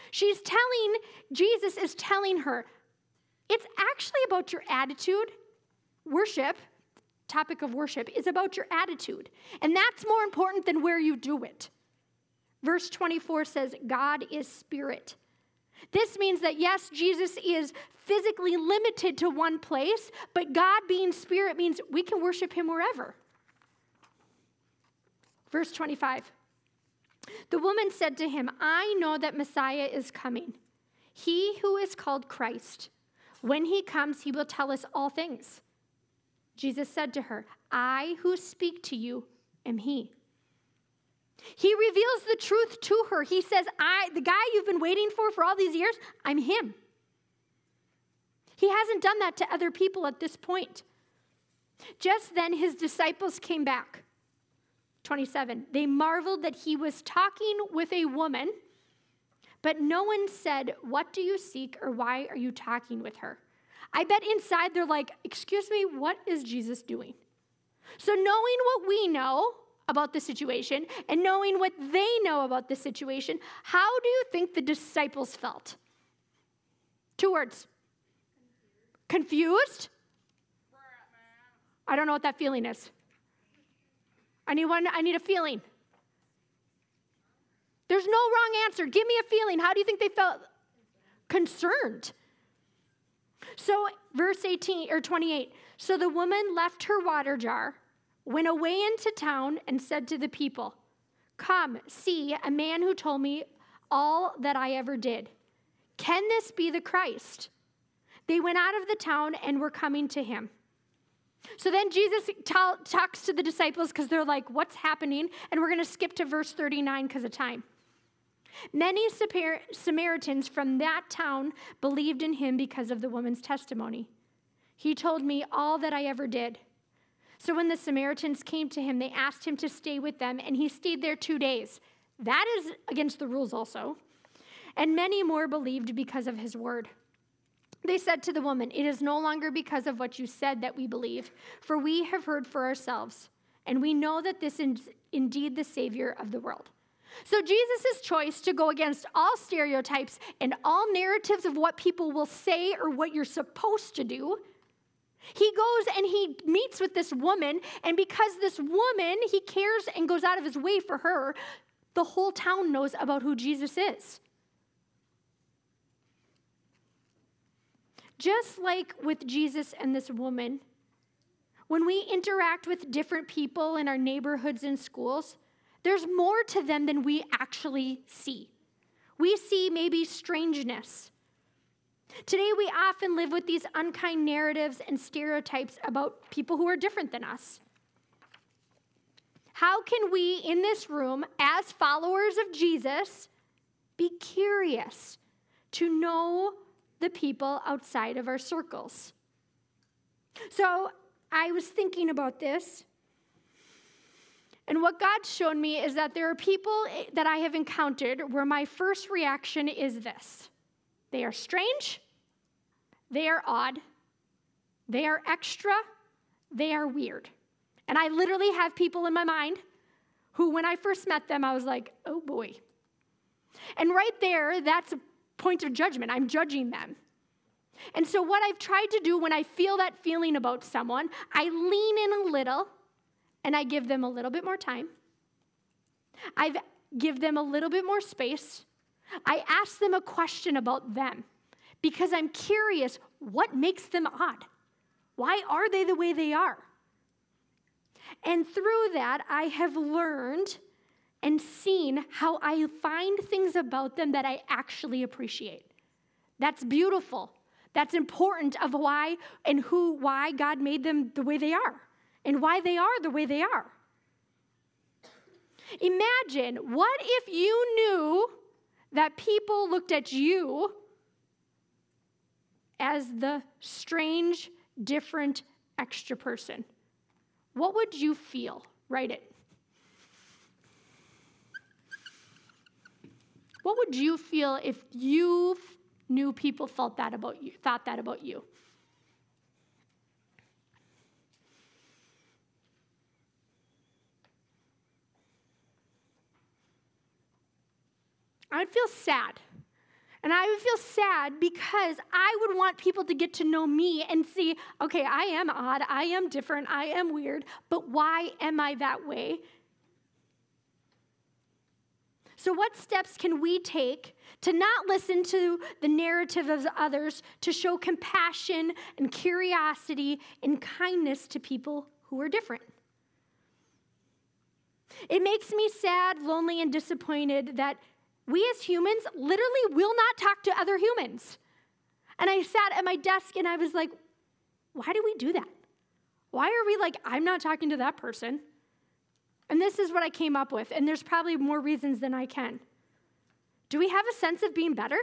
Jesus is telling her, it's actually about your attitude. Worship, topic of worship, is about your attitude. And that's more important than where you do it. Verse 24 says, God is spirit. This means that, yes, Jesus is physically limited to one place, but God being spirit means we can worship him wherever. Verse 25. The woman said to him, I know that Messiah is coming, he who is called Christ. When he comes, he will tell us all things. Jesus said to her, I who speak to you am he. He reveals the truth to her. He says, the guy you've been waiting for all these years, I'm him. He hasn't done that to other people at this point. Just then his disciples came back. 27, they marveled that he was talking with a woman, but no one said, what do you seek or why are you talking with her? I bet inside they're like, excuse me, what is Jesus doing? So knowing what we know about the situation and knowing what they know about the situation, how do you think the disciples felt? 2 words. Confused? I don't know what that feeling is. I need a feeling. There's no wrong answer. Give me a feeling. How do you think they felt? Concerned. So verse 18 or 28. So the woman left her water jar, went away into town, and said to the people, "Come, see a man who told me all that I ever did. Can this be the Christ?" They went out of the town and were coming to him. So then Jesus talks to the disciples because they're like, what's happening? And we're going to skip to verse 39 because of time. Many Samaritans from that town believed in him because of the woman's testimony. He told me all that I ever did. So when the Samaritans came to him, they asked him to stay with them, and he stayed there 2 days. That is against the rules also. And many more believed because of his word. They said to the woman, "It is no longer because of what you said that we believe, for we have heard for ourselves, and we know that this is indeed the Savior of the world." So Jesus' choice to go against all stereotypes and all narratives of what people will say or what you're supposed to do, he goes and he meets with this woman, and because this woman, he cares and goes out of his way for her, the whole town knows about who Jesus is. Just like with Jesus and this woman, when we interact with different people in our neighborhoods and schools, there's more to them than we actually see. We see maybe strangeness. Today, we often live with these unkind narratives and stereotypes about people who are different than us. How can we in this room, as followers of Jesus, be curious to know the people outside of our circles? So I was thinking about this, and what God showed me is that there are people that I have encountered where my first reaction is this: they are strange, they are odd, they are extra, they are weird. And I literally have people in my mind who, when I first met them, I was like, oh boy. And right there, that's a point of judgment. I'm judging them. And so what I've tried to do when I feel that feeling about someone, I lean in a little and I give them a little bit more time. I give them a little bit more space. I ask them a question about them because I'm curious what makes them odd. Why are they the way they are? And through that, I have learned and seen how I find things about them that I actually appreciate. That's beautiful. That's important of why God made them the way they are and why they are the way they are. Imagine, what if you knew that people looked at you as the strange, different, extra person? What would you feel? Write it. What would you feel if you knew people thought that about you? I would feel sad. And I would feel sad because I would want people to get to know me and see, okay, I am odd, I am different, I am weird, but why am I that way? So what steps can we take to not listen to the narrative of others, to show compassion and curiosity and kindness to people who are different? It makes me sad, lonely, and disappointed that we as humans literally will not talk to other humans. And I sat at my desk and I was like, why do we do that? Why are we like, I'm not talking to that person? And this is what I came up with, and there's probably more reasons than I can. Do we have a sense of being better?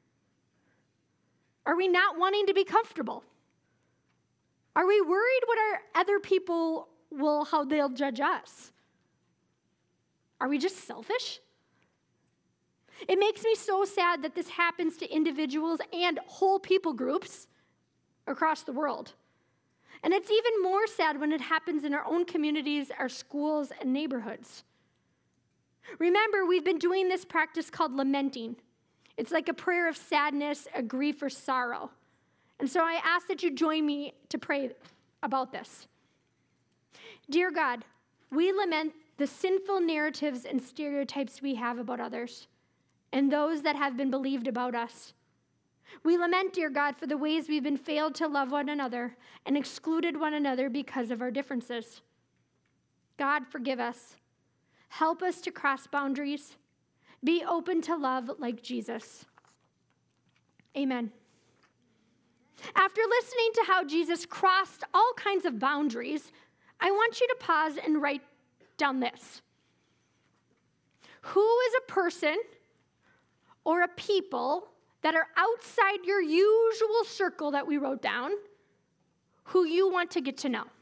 Are we not wanting to be comfortable? Are we worried what our other people how they'll judge us? Are we just selfish? It makes me so sad that this happens to individuals and whole people groups across the world. And it's even more sad when it happens in our own communities, our schools, and neighborhoods. Remember, we've been doing this practice called lamenting. It's like a prayer of sadness, a grief, or sorrow. And so I ask that you join me to pray about this. Dear God, we lament the sinful narratives and stereotypes we have about others and those that have been believed about us. We lament, dear God, for the ways we've been failed to love one another and excluded one another because of our differences. God, forgive us. Help us to cross boundaries. Be open to love like Jesus. Amen. After listening to how Jesus crossed all kinds of boundaries, I want you to pause and write down this. Who is a person or a people that are outside your usual circle that we wrote down, who you want to get to know?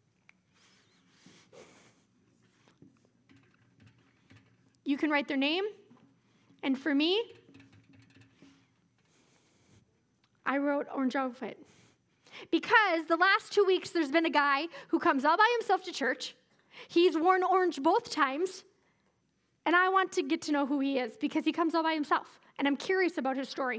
You can write their name. And for me, I wrote orange outfit. Because the last 2 weeks, there's been a guy who comes all by himself to church. He's worn orange both times. And I want to get to know who he is because he comes all by himself. And I'm curious about his story.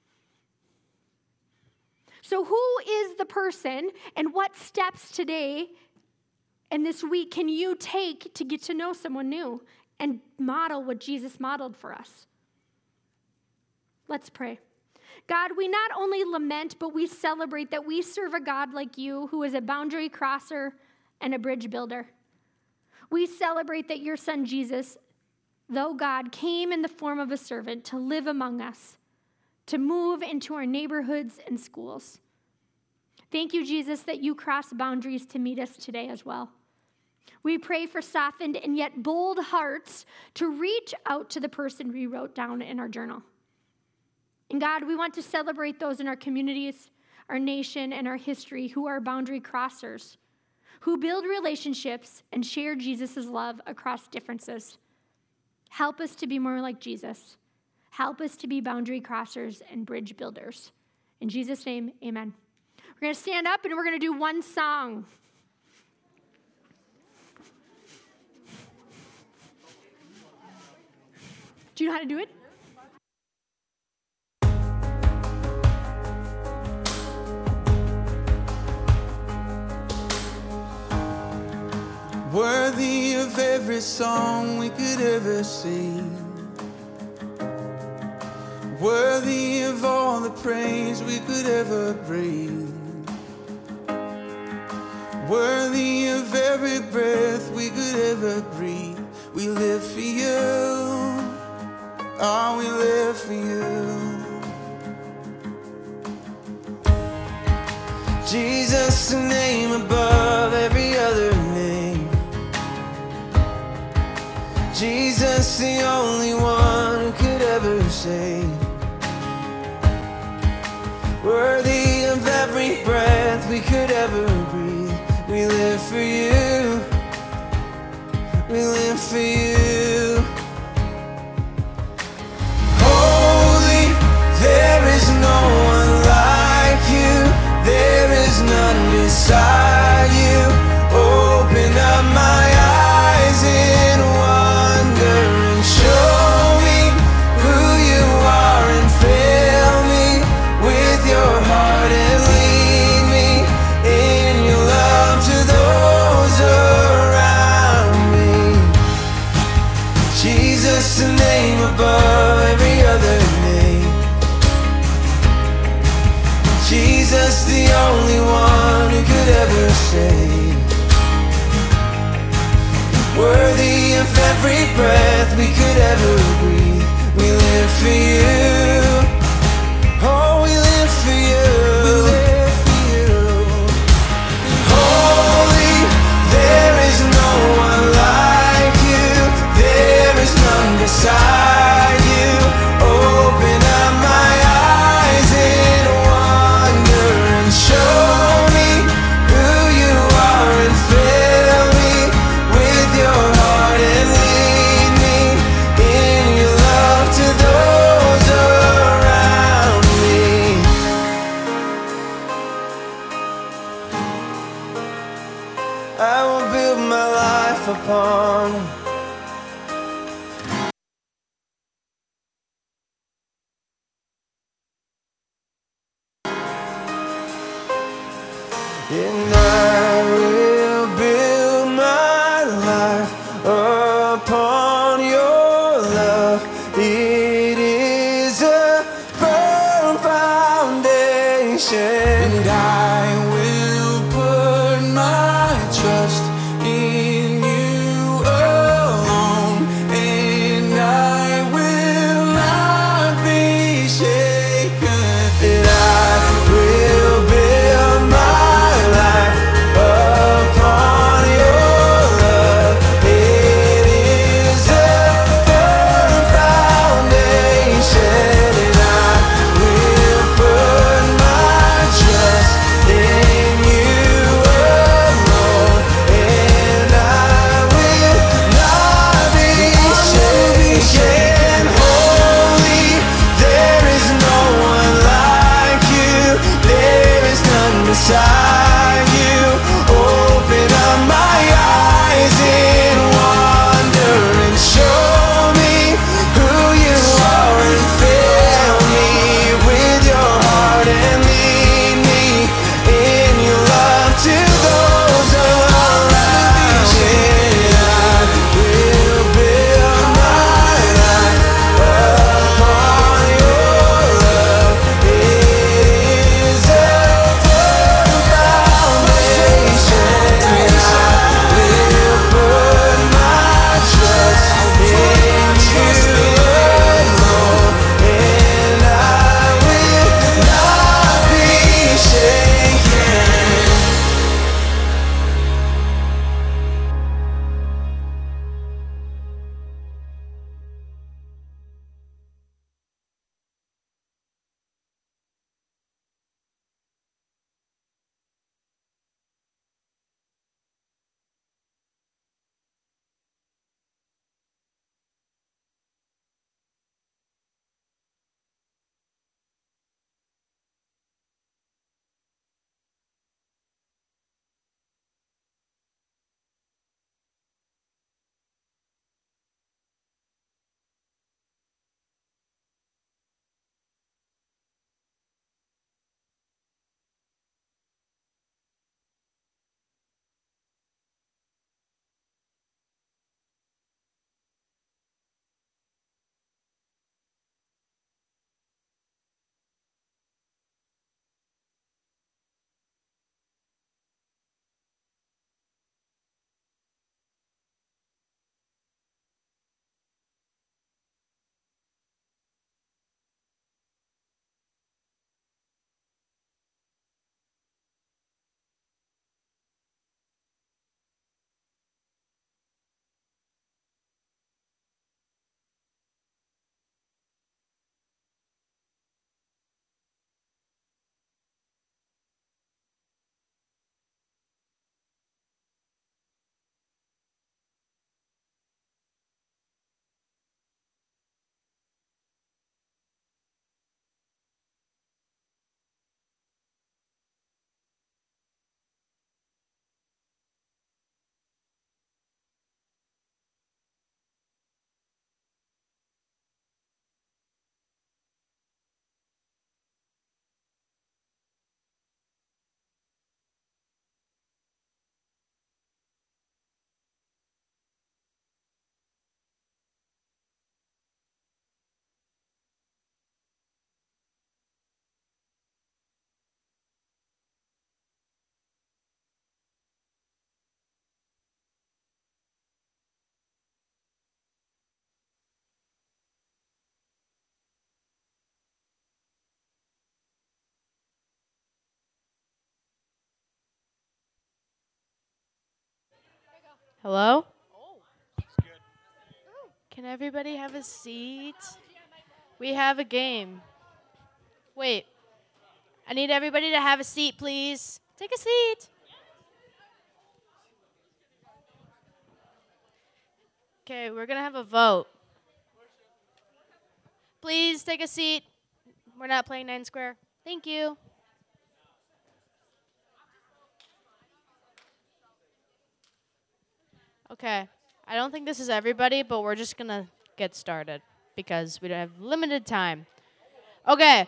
So who is the person, and what steps today and this week can you take to get to know someone new and model what Jesus modeled for us? Let's pray. God, we not only lament, but we celebrate that we serve a God like you who is a boundary crosser and a bridge builder. We celebrate that your son Jesus, though God, came in the form of a servant to live among us, to move into our neighborhoods and schools. Thank you, Jesus, that you cross boundaries to meet us today as well. We pray for softened and yet bold hearts to reach out to the person we wrote down in our journal. And God, we want to celebrate those in our communities, our nation, and our history who are boundary crossers, who build relationships and share Jesus' love across differences. Help us to be more like Jesus. Help us to be boundary crossers and bridge builders. In Jesus' name, amen. We're going to stand up and we're going to do one song. Do you know how to do it? Worthy of every song we could ever sing, worthy of all the praise we could ever bring, worthy of every breath we could ever breathe. We live for you, oh, we live for you. Jesus, the name above every other name. Jesus, the only one who could ever save. Worthy of every breath we could ever breathe. We live for you. We live for you. Holy, there is no one like you. There is none beside you. Open up my eyes in wonder and show me who you are and fill me with your heart and lead me in your love to those around me. Jesus, the name above every other name. Jesus, the only one who could ever save. Worthy of every breath we could ever breathe. We live for you. Oh, we live for you. We live for you. Holy, there is no one like you. There is none beside you. Open up my eyes in wonder and show me who you are and fill me with your heart and lead me in your love to those around me. I will build my life upon and I will build my life Hello? Can everybody have a seat? We have a game. Wait. I need everybody to have a seat, please. Take a seat. Okay, we're going to have a vote. Please take a seat. We're not playing 9 Square. Thank you. Okay. I don't think this is everybody, but we're just going to get started because we don't have limited time. Okay.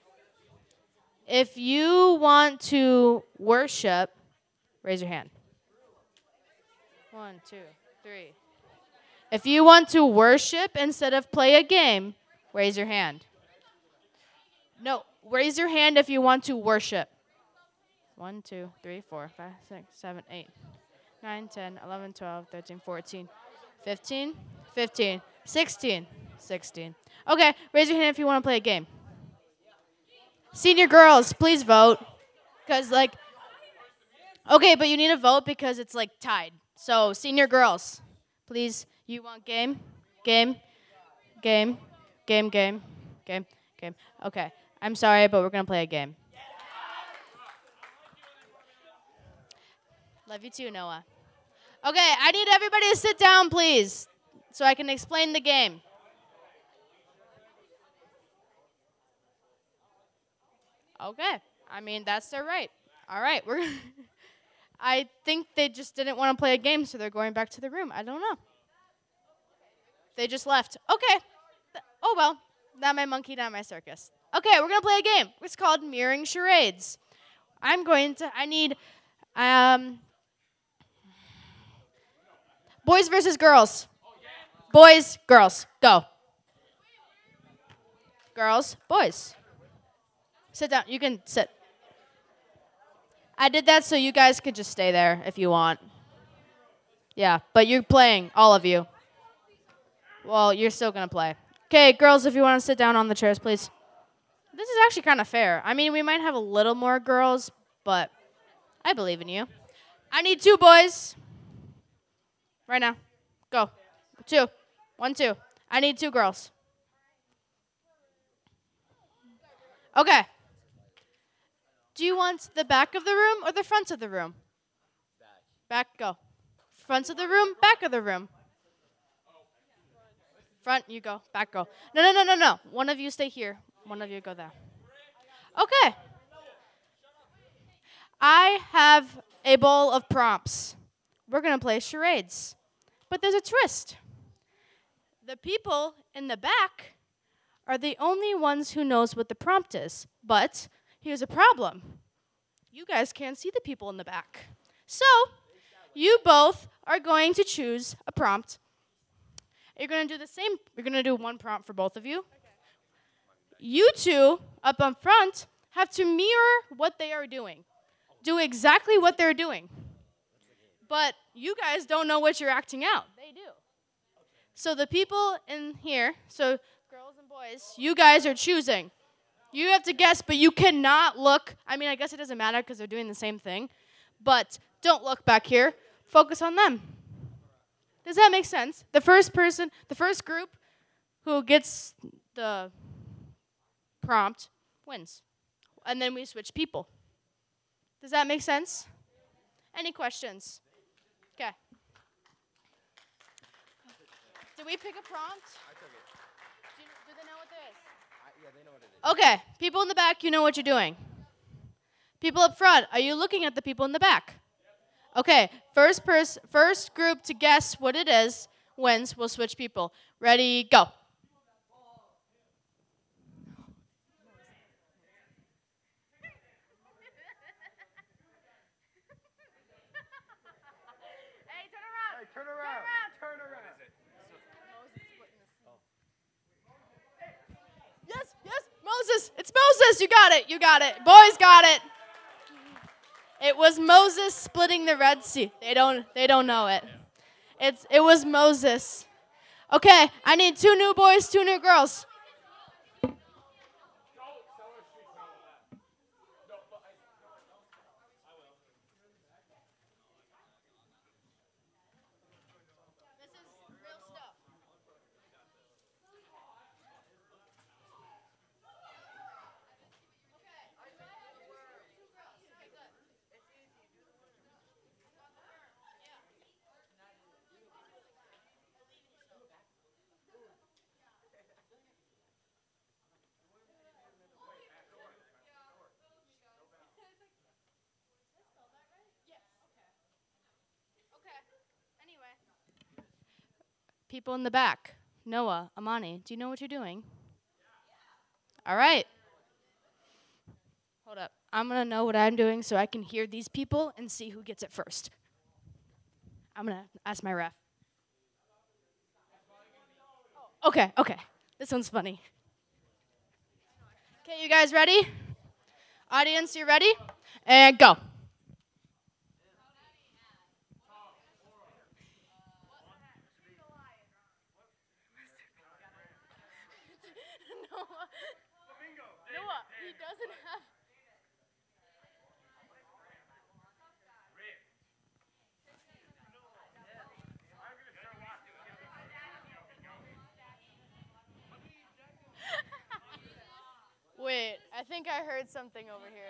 If you want to worship, raise your hand. 1, 2, 3. If you want to worship instead of play a game, raise your hand. No, raise your hand if you want to worship. 1, 2, 3, 4, 5, 6, 7, 8, 9, 10, 11, 12, 13, 14, 15, 15, 16, 16. Okay, raise your hand if you want to play a game. Senior girls, please vote. Because, okay, but you need to vote because it's, tied. So, senior girls, please, you want game? Game? Game? Game, game, game, game. Okay, I'm sorry, but we're going to play a game. Love you too, Noah. Okay, I need everybody to sit down, please, so I can explain the game. Okay, I mean, that's their right. All right, I think they just didn't want to play a game, so they're going back to the room. I don't know. They just left. Okay. Oh, well, not my monkey, not my circus. Okay, we're going to play a game. It's called Mirroring Charades. I need, boys versus girls. Boys, girls, go. Girls, boys. Sit down. You can sit. I did that so you guys could just stay there if you want. Yeah, but you're playing, all of you. Well, you're still going to play. Okay, girls, if you want to sit down on the chairs, please. This is actually kind of fair. I mean, we might have a little more girls, but I believe in you. I need 2 boys. Right now. Go. 2. 1, 2. I need 2 girls. Okay. Do you want the back of the room or the front of the room? Back, go. Front of the room, back of the room. Front, you go. Back, go. No. One of you stay here. One of you go there. Okay. I have a bowl of prompts. We're going to play charades. But there's a twist. The people in the back are the only ones who knows what the prompt is. But here's a problem. You guys can't see the people in the back. So, you both are going to choose a prompt. You're going to do the same. You're going to do one prompt for both of you. You 2 up on front have to mirror what they are doing. Do exactly what they're doing. But you guys don't know what you're acting out. They do. So the people in here, so girls and boys, you guys are choosing. You have to guess, but you cannot look. I mean, I guess it doesn't matter because they're doing the same thing. But don't look back here. Focus on them. Does that make sense? The first group who gets the prompt wins. And then we switch people. Does that make sense? Any questions? Okay. Did we pick a prompt? I took it. Do they know what it is? Yeah, they know what it is. Okay. People in the back, you know what you're doing. People up front, are you looking at the people in the back? Okay. First group to guess what it is wins. We'll switch people. Ready, go. Yes, Moses. It's Moses. You got it. Boys got it. It was Moses splitting the Red Sea. They don't know it. It was Moses. Okay, I need 2 new boys, 2 new girls. Anyway. People in the back. Noah, Amani, do you know what you're doing? All right. Hold up. I'm going to know what I'm doing so I can hear these people and see who gets it first. I'm going to ask my ref. Okay. This one's funny. Okay, you guys ready? Audience, you ready? And go. Noah, he doesn't have... Wait, I think I heard something over here.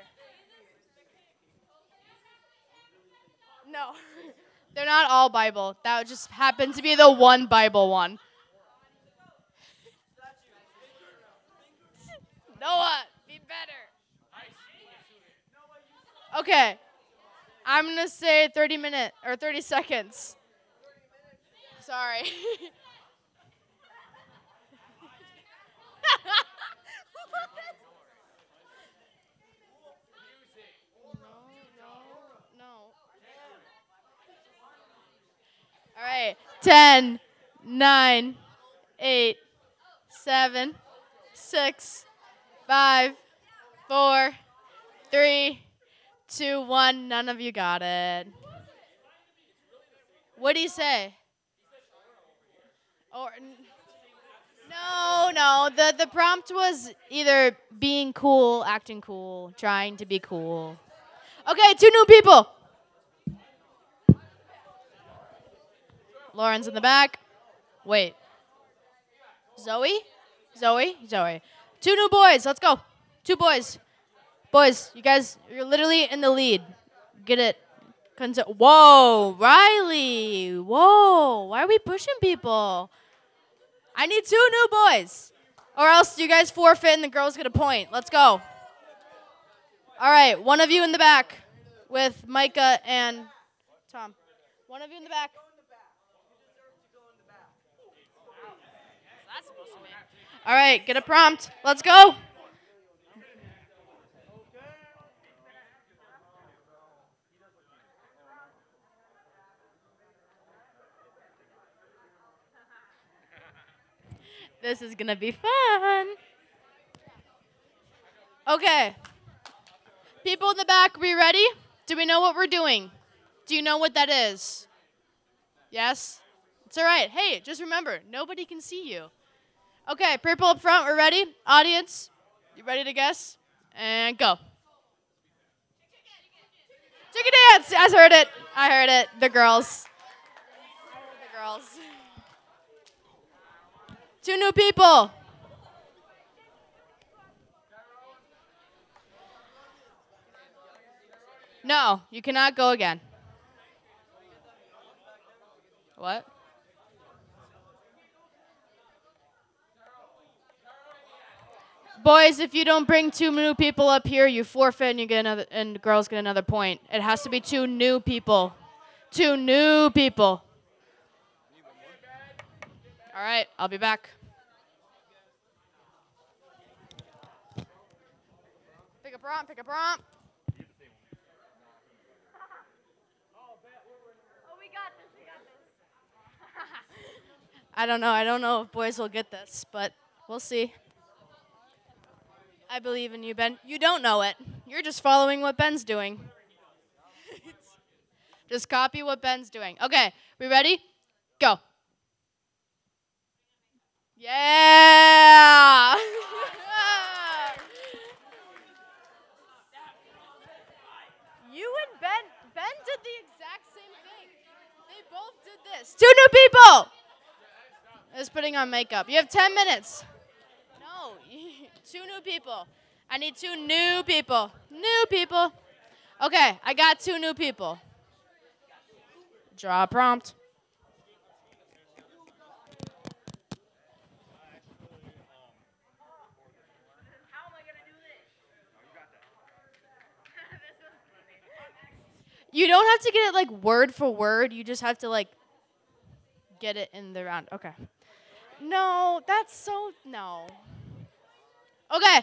No, they're not all Bible. That just happened to be the one Bible one. Noah, be better. Okay, I'm gonna say 30 minutes or 30 seconds. Sorry. No. All right. 10, 9, 8, 7, 6, 5, 4, 3, 2, 1. None of you got it. What do you say? Or no. The prompt was either being cool, acting cool, trying to be cool. Okay, 2 new people. Lauren's in the back. Wait. Zoe. 2 new boys. Let's go. 2 boys. Boys, you guys, you're literally in the lead. Get it. Whoa, Riley. Whoa, why are we pushing people? I need 2 new boys. Or else you guys forfeit and the girls get a point. Let's go. All right, one of you in the back with Micah and Tom. One of you in the back. All right, get a prompt. Let's go. This is going to be fun. Okay. People in the back, we ready? Do we know what we're doing? Do you know what that is? Yes? It's all right. Hey, just remember, nobody can see you. Okay, purple up front, we're ready. Audience, you ready to guess? And go. Chicken dance! I heard it. The girls. I heard the girls. 2 new people. No, you cannot go again. What? Boys, if you don't bring 2 new people up here, you forfeit and you get another, and girls get another point. It has to be 2 new people. 2 new people. All right, I'll be back. Pick a prompt. I don't know if boys will get this, but we'll see. I believe in you, Ben. You don't know it. You're just following what Ben's doing. Just copy what Ben's doing. Okay, we ready? Go. Yeah! You and Ben did the exact same thing. They both did this. 2 new people! I was putting on makeup. You have 10 minutes. No, 2 new people. I need 2 new people. New people. Okay, I got 2 new people. Draw a prompt. You don't have to get it like word for word. You just have to like get it in the round. Okay. No, that's so no. Okay.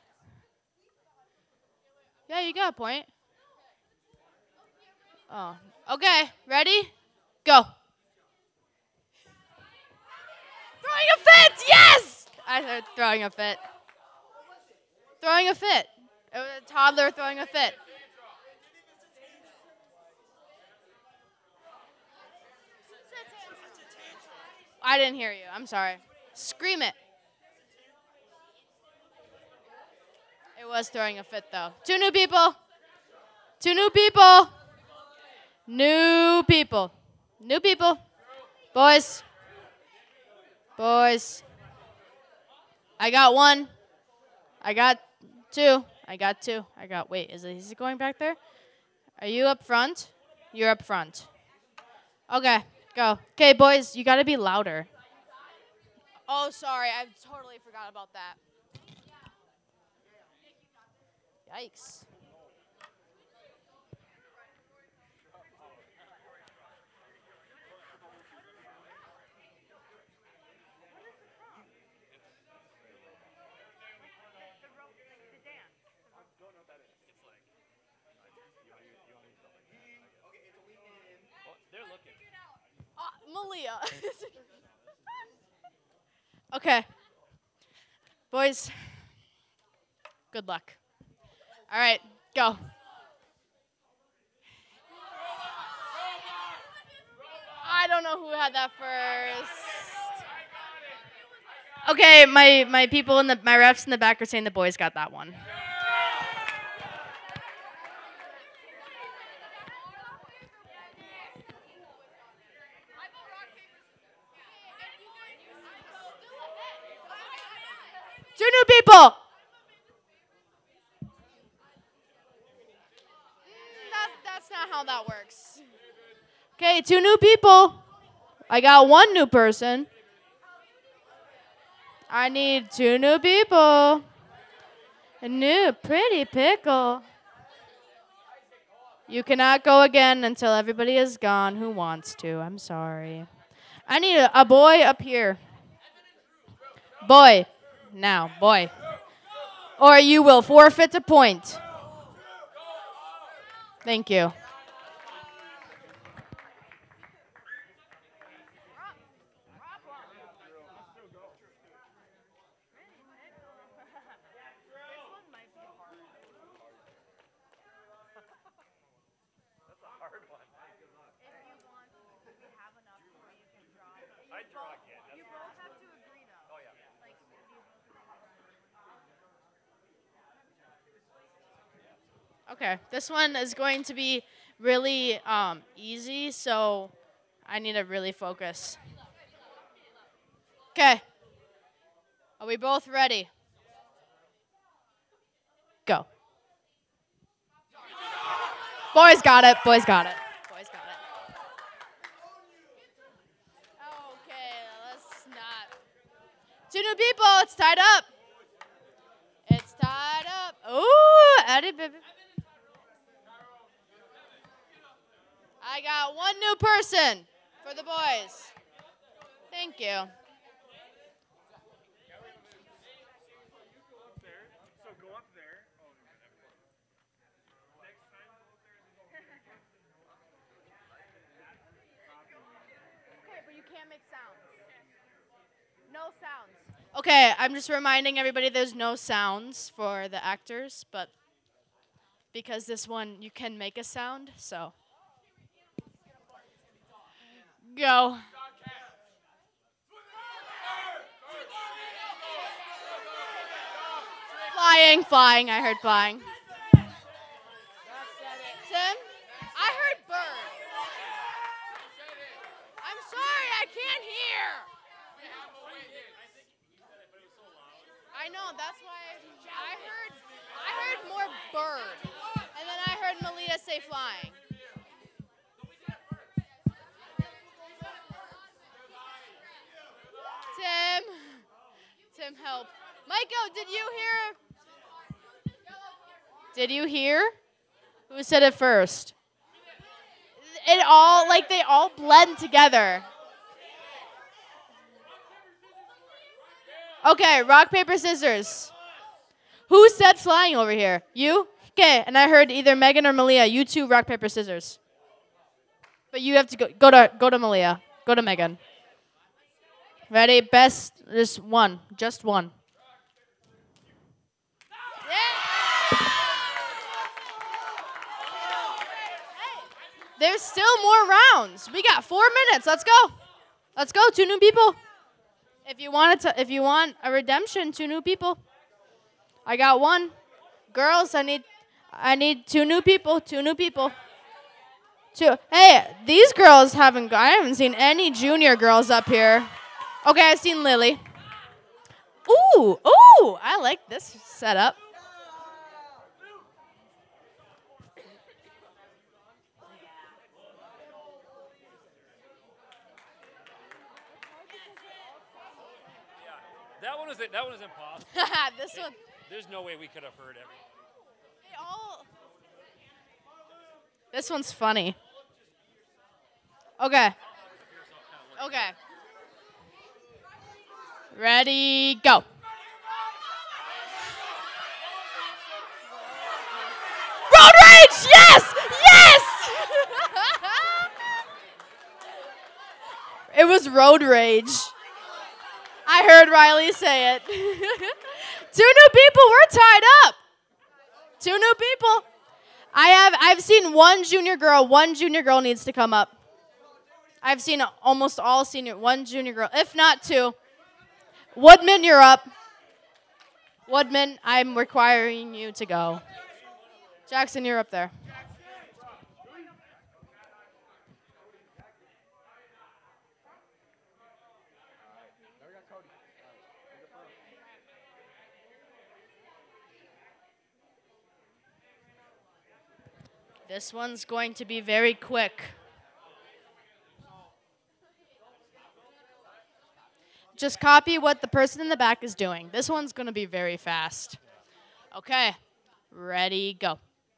Yeah, you got a point. Oh. Okay, ready? Go. Throwing a fit, yes! I heard throwing a fit. Throwing a fit. It was a toddler throwing a fit. I didn't hear you. I'm sorry. Scream it. It was throwing a fit, though. 2 new people. 2 new people. New people. New people. Boys. Boys. I got 1. I got 2. I got 2. I got, wait, is he going back there? Are you up front? You're up front. Okay, go. Okay, boys, you got to be louder. Oh, sorry. I totally forgot about that. Yikes. Malia. Okay. Boys, good luck. All right, go. I don't know who had that first. Okay, my people my refs in the back are saying the boys got that one. Two new people. That's not how that works. Okay, 2 new people. I got 1 new person. I need 2 new people. A new pretty pickle. You cannot go again until everybody is gone who wants to. I'm sorry. I need a boy up here. Boy. Now, boy. Or you will forfeit a point. Thank you. Okay, this one is going to be really easy, so I need to really focus. Okay. Are we both ready? Go. Boys got it. Boys got it. Boys got it. Okay, let's not. 2 new people. It's tied up. It's tied up. Ooh, Eddie, baby. I got 1 new person for the boys. Thank you. So go up there. Okay, but you can't make sounds. No sounds. Okay, I'm just reminding everybody there's no sounds for the actors, but because this one you can make a sound, so. Go. Flying. I heard flying. Tim? I heard bird. I'm sorry, I can't hear. I know, that's why I heard more bird. And then I heard Malia say flying. Tim, help. Michael, did you hear? Did you hear? Who said it first? it all, like, they all blend together. Okay, rock, paper, scissors. Who said flying over here? You? Okay, and I heard either Megan or Malia. You two, rock, paper, scissors. But you have to go to Malia. Go to Megan. Ready? Best, just one. Just one. There's still more rounds. We got 4 minutes. Let's go. Let's go. 2 new people. If you want a redemption, 2 new people. I got 1. Girls, I need 2 new people. 2 new people. 2. Hey, these girls I haven't seen any junior girls up here. Okay, I've seen Lily. Ooh, I like this setup. That one was impossible. This one. There's no way we could have heard everything. This one's funny. Okay. Ready, go. Road rage! Yes! Yes! It was road rage. I heard Riley say it. 2 new people, we're tied up. 2 new people. I've seen 1 junior girl. 1 junior girl needs to come up. I've seen almost all senior. 1 junior girl, if not 2. Woodman, you're up. Woodman, I'm requiring you to go. Jackson, you're up there. This one's going to be very quick. Just copy what the person in the back is doing. This one's going to be very fast. Okay, ready, go.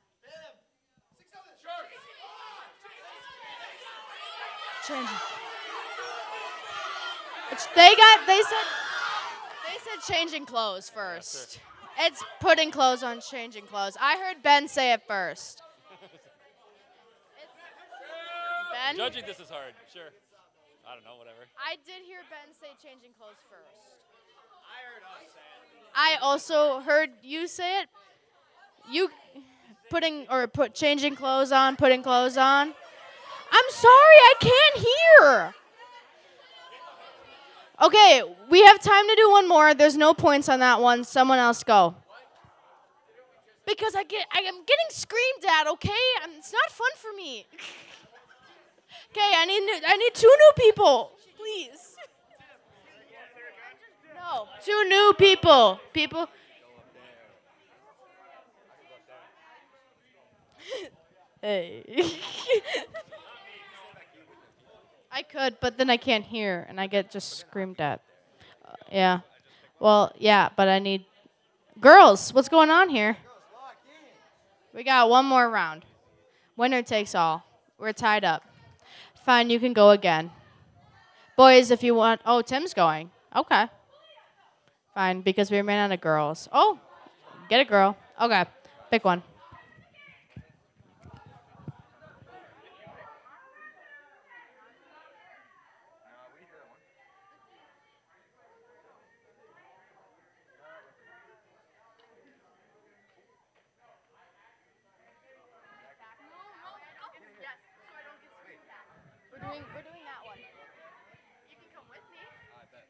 Change. They said changing clothes first. It's putting clothes on, changing clothes. I heard Ben say it first. Ben? Judging this is hard, sure. I don't know, whatever. I did hear Ben say changing clothes first. I heard us say it. I also heard you say it. You changing clothes on, putting clothes on. I'm sorry, I can't hear. Okay, we have time to do one more. There's no points on that one. Someone else go. Because I am getting screamed at, okay? It's not fun for me. Okay, I need 2 new people, please. No, 2 new people. Hey. I could, but then I can't hear, and I get just screamed at. Yeah. Well, yeah, but I need... Girls, what's going on here? We got 1 more round. Winner takes all. We're tied up. Fine, you can go again. Boys, if you want... Oh, Tim's going. Okay. Fine, because we ran out of girls. Oh, get a girl. Okay, pick one. We're doing that one. You can come with me. I bet.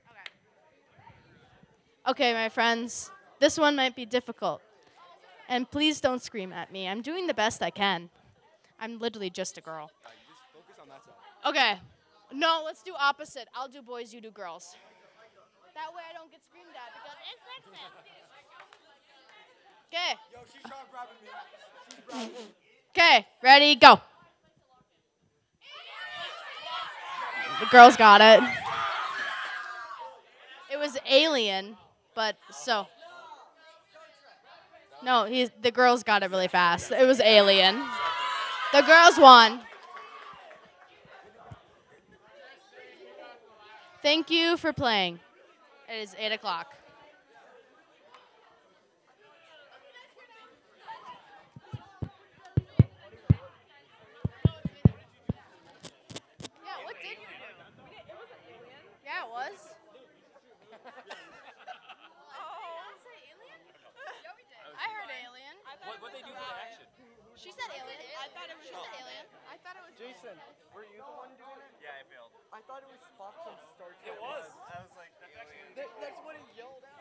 Okay. Okay, my friends. This one might be difficult. And please don't scream at me. I'm doing the best I can. I'm literally just a girl. Just focus on that side. Okay. No, let's do opposite. I'll do boys, you do girls. That way I don't get screamed at because it's sexist. Okay. Yo, she's trying grabbing me. She's grabbing me. Okay, ready, go. The girls got it. It was Alien, but so. No, the girls got it really fast. It was Alien. The girls won. Thank you for playing. It is 8 o'clock. Yeah, what did you do? It was an alien. Yeah, it was. I heard alien. What they do for the action? She said alien. I thought it was. She said alien. I thought it was Jason, were you the one doing it? Yeah, I failed. I thought it was Spock from Star Trek. It was. I was like, That's actually. that's what he yelled at.